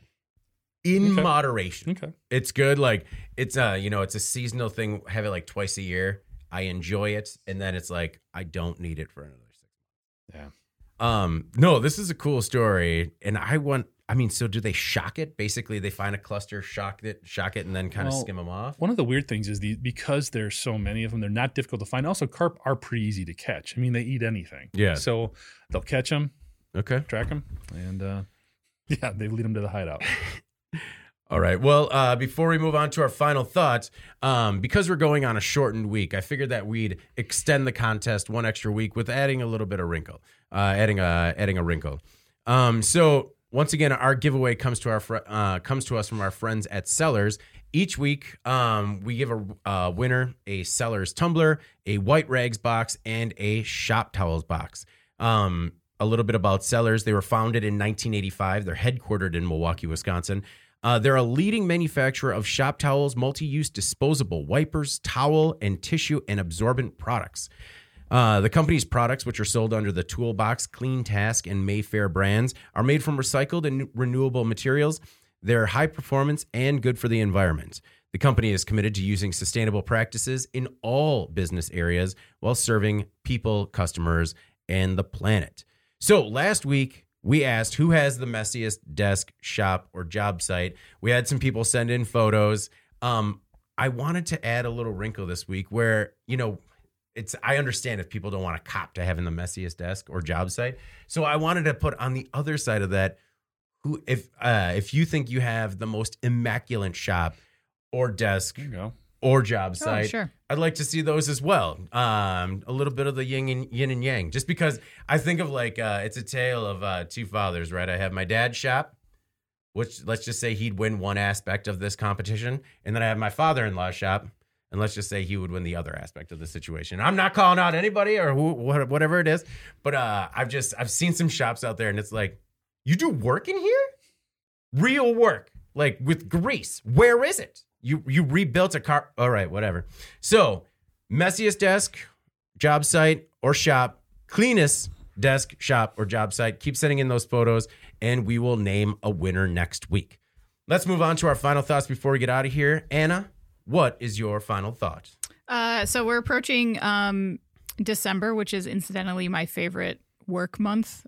In Okay. moderation. Okay. It's good. Like it's uh, you know, it's a seasonal thing. Have it like twice a year. I enjoy it, and then it's like I don't need it for another six months. Yeah. Um, no, this is a cool story, and I want I mean, so do they shock it? Basically, they find a cluster, shock it, shock it, and then kind of Well, skim them off? One of the weird things is the because there's so many of them, they're not difficult to find. Also, carp are pretty easy to catch. I mean, they eat anything. Yeah. So they'll catch them, Okay. track them, and uh, yeah, they lead them to the hideout. All right. Well, uh, before we move on to our final thoughts, um, because we're going on a shortened week, I figured that we'd extend the contest one extra week with adding a little bit of wrinkle, uh, adding a adding a wrinkle. Um, so once again, our giveaway comes to our fr- uh, comes to us from our friends at Sellers. Each week, um, we give a uh, winner a Sellers tumbler, a White Rags box, and a Shop Towels box. Um, a little bit about Sellers: they were founded in nineteen eighty-five. They're headquartered in Milwaukee, Wisconsin. Uh, they're a leading manufacturer of shop towels, multi-use disposable wipers, towel, and tissue and absorbent products. Uh, the company's products, which are sold under the Toolbox, Clean Task, and Mayfair brands, are made from recycled and renewable materials. They're high performance and good for the environment. The company is committed to using sustainable practices in all business areas while serving people, customers, and the planet. So last week, we asked who has the messiest desk, shop, or job site. We had some people send in photos. Um, I wanted to add a little wrinkle this week where, you know, it's I understand if people don't want to cop to having the messiest desk or job site. So I wanted to put on the other side of that, who if uh, if you think you have the most immaculate shop or desk There you go. or job site, Oh, sure. I'd like to see those as well. Um, a little bit of the yin and yin and yang, just because I think of like uh, it's a tale of uh, two fathers, right? I have my dad's shop, which let's just say he'd win one aspect of this competition, and then I have my father-in-law's shop, and let's just say he would win the other aspect of the situation. I'm not calling out anybody or who, whatever it is, but uh, I've just I've seen some shops out there, and it's like, you do work in here, real work, like with grease. Where is it? You you rebuilt a car. All right, whatever. So, messiest desk, job site, or shop, cleanest desk, shop, or job site. Keep sending in those photos, and we will name a winner next week. Let's move on to our final thoughts before we get out of here. Anna, what is your final thought? Uh, so we're approaching um, December, which is incidentally my favorite work month.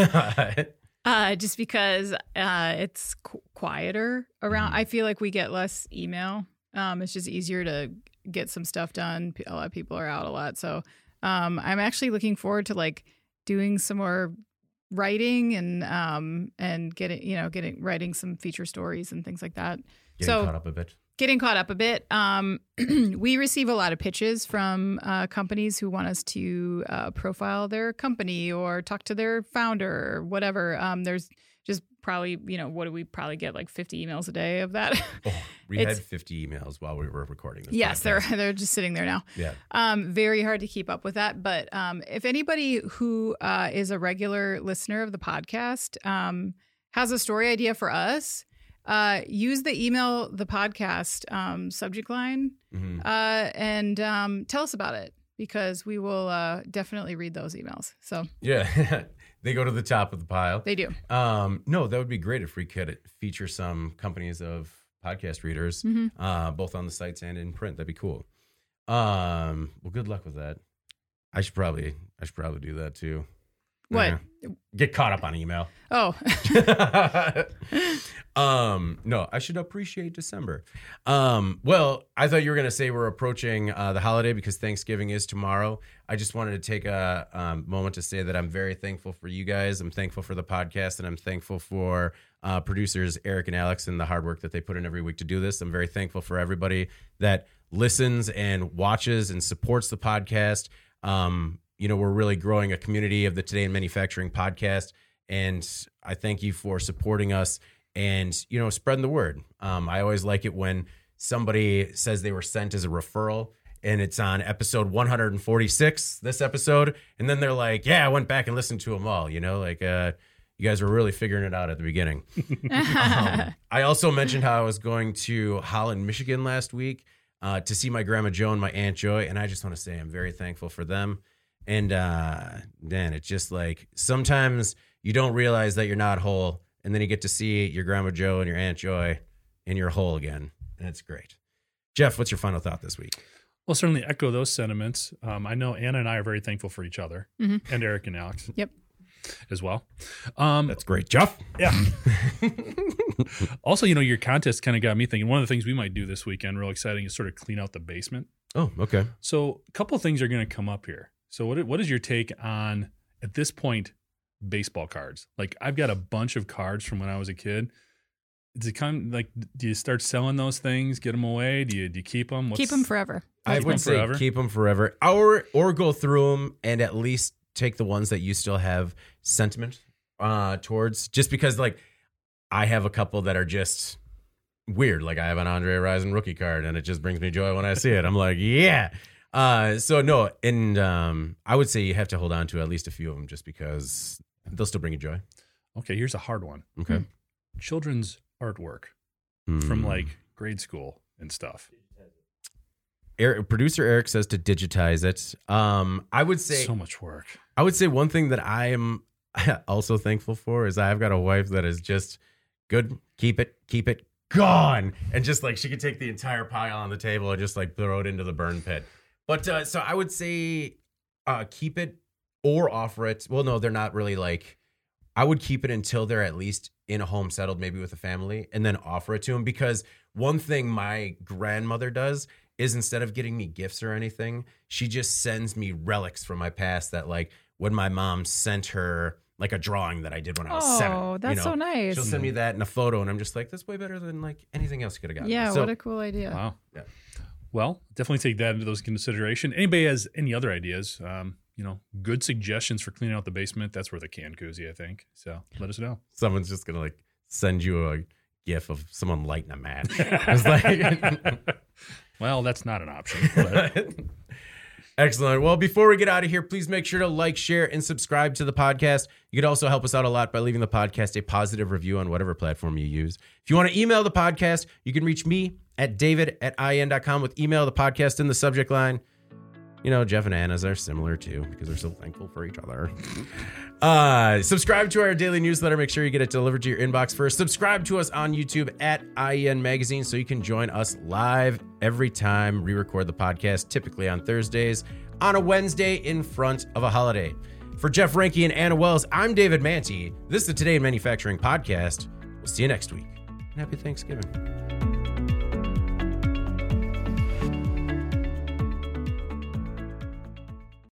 Uh, just because uh, it's qu- quieter around. Mm-hmm. I feel like we get less email. Um, it's just easier to get some stuff done. P- A lot of people are out a lot. So um, I'm actually looking forward to like doing some more writing and um, and getting, you know, getting writing some feature stories and things like that. Getting so caught up a bit. Getting caught up a bit. Um, we receive a lot of pitches from uh, companies who want us to uh, profile their company or talk to their founder or whatever. Um, there's just probably, you know, what do we probably get, like fifty emails a day of that? Oh, we It's- had fifty emails while we were recording this. Yes, they're podcast. they're just sitting there now. Yeah. Um, very hard to keep up with that. But um, if anybody who uh, is a regular listener of the podcast um, has a story idea for us, uh, use the email the podcast um, subject line Mhm. uh, and um, tell us about it, because we will uh, definitely read those emails. So Yeah. They go to the top of the pile. they do. Um, no, that would be great if we could feature some companies of podcast readers, Mhm. uh, both on the sites and in print. That'd be cool. Um, well, good luck with that. I should probably, I should probably do that too. What? Yeah. Get caught up on email. Oh, um, no, I should appreciate December. Um, well, I thought you were going to say we're approaching uh, the holiday because Thanksgiving is tomorrow. I just wanted to take a um, moment to say that I'm very thankful for you guys. I'm thankful for the podcast, and I'm thankful for uh, producers Eric and Alex and the hard work that they put in every week to do this. I'm very thankful for everybody that listens and watches and supports the podcast. Um, you know, we're really growing a community of the Today in Manufacturing podcast, and I thank you for supporting us and, you know, spreading the word. Um, I always like it when somebody says they were sent as a referral and it's on episode one forty-six, this episode, and then they're like, yeah, I went back and listened to them all, you know, like uh, you guys were really figuring it out at the beginning. um, I also mentioned how I was going to Holland, Michigan last week uh, to see my Grandma Jo and my Aunt Joy, and I just want to say I'm very thankful for them. And uh, then it's just like sometimes you don't realize that you're not whole, and then you get to see your Grandma Jo and your Aunt Joy, and you're whole again, and it's great. Jeff, what's your final thought this week? Well, certainly echo those sentiments. Um, I know Anna and I are very thankful for each other, Mhm. and Eric and Alex. Yep. as well. Um, That's great, Jeff. yeah. Also, you know, your contest kind of got me thinking. One of the things we might do this weekend, real exciting, is sort of clean out the basement. Oh, okay. So a couple of things are going to come up here. So what what is your take on, at this point, baseball cards? Like, I've got a bunch of cards from when I was a kid. Does it come, like, do you start selling those things, get them away? Do you do you keep them? What's, Keep them forever. I Keep would them say forever? keep them forever, or or go through them and at least take the ones that you still have sentiment uh, towards. Just because, like, I have a couple that are just weird. Like, I have an Andre Rison rookie card, and it just brings me joy when I see it. I'm like, yeah. Uh, so no, and um, I would say you have to hold on to at least a few of them, just because they'll still bring you joy. Okay, here's a hard one. Okay. Children's artwork Hmm. from like grade school and stuff. Eric, producer Eric says to digitize it. Um, I would say So much work. I would say one thing that I am also thankful for is I've got a wife that is just good. Keep it, keep it, gone, and just like she could take the entire pile on the table and just like throw it into the burn pit. But uh, so I would say uh, keep it or offer it. Well, no, they're not really like. I would keep it until they're at least in a home settled, maybe with a family, and then offer it to them. Because one thing my grandmother does is instead of getting me gifts or anything, she just sends me relics from my past that, like, when my mom sent her like a drawing that I did when I was Oh, seven. that's you know? so nice. She'll send me that in a photo, and I'm just like, that's way better than like anything else you could have gotten. Yeah, So, what a cool idea. Wow. Yeah. Well, definitely take that into those consideration. Anybody has any other ideas? Um, you know, good suggestions for cleaning out the basement. That's worth a can koozie, I think. So let us know. someone's just gonna like send you a gif of someone lighting a match. It's like, Well, that's not an option. But excellent. Well, before we get out of here, please make sure to like, share, and subscribe to the podcast. You could also help us out a lot by leaving the podcast a positive review on whatever platform you use. If you want to email the podcast, you can reach me at david at I N dot com with email the podcast in the subject line. You know, Jeff and Anna's are similar too because they're so thankful for each other. Uh, subscribe to our daily newsletter. Make sure you get it delivered to your inbox first. Subscribe to us on YouTube at I E N Magazine so you can join us live every time we record the podcast, typically on Thursdays, on a Wednesday in front of a holiday. For Jeff Reinke and Anna Wells, I'm David Manti. This is the Today in Manufacturing podcast. We'll see you next week. And happy Thanksgiving.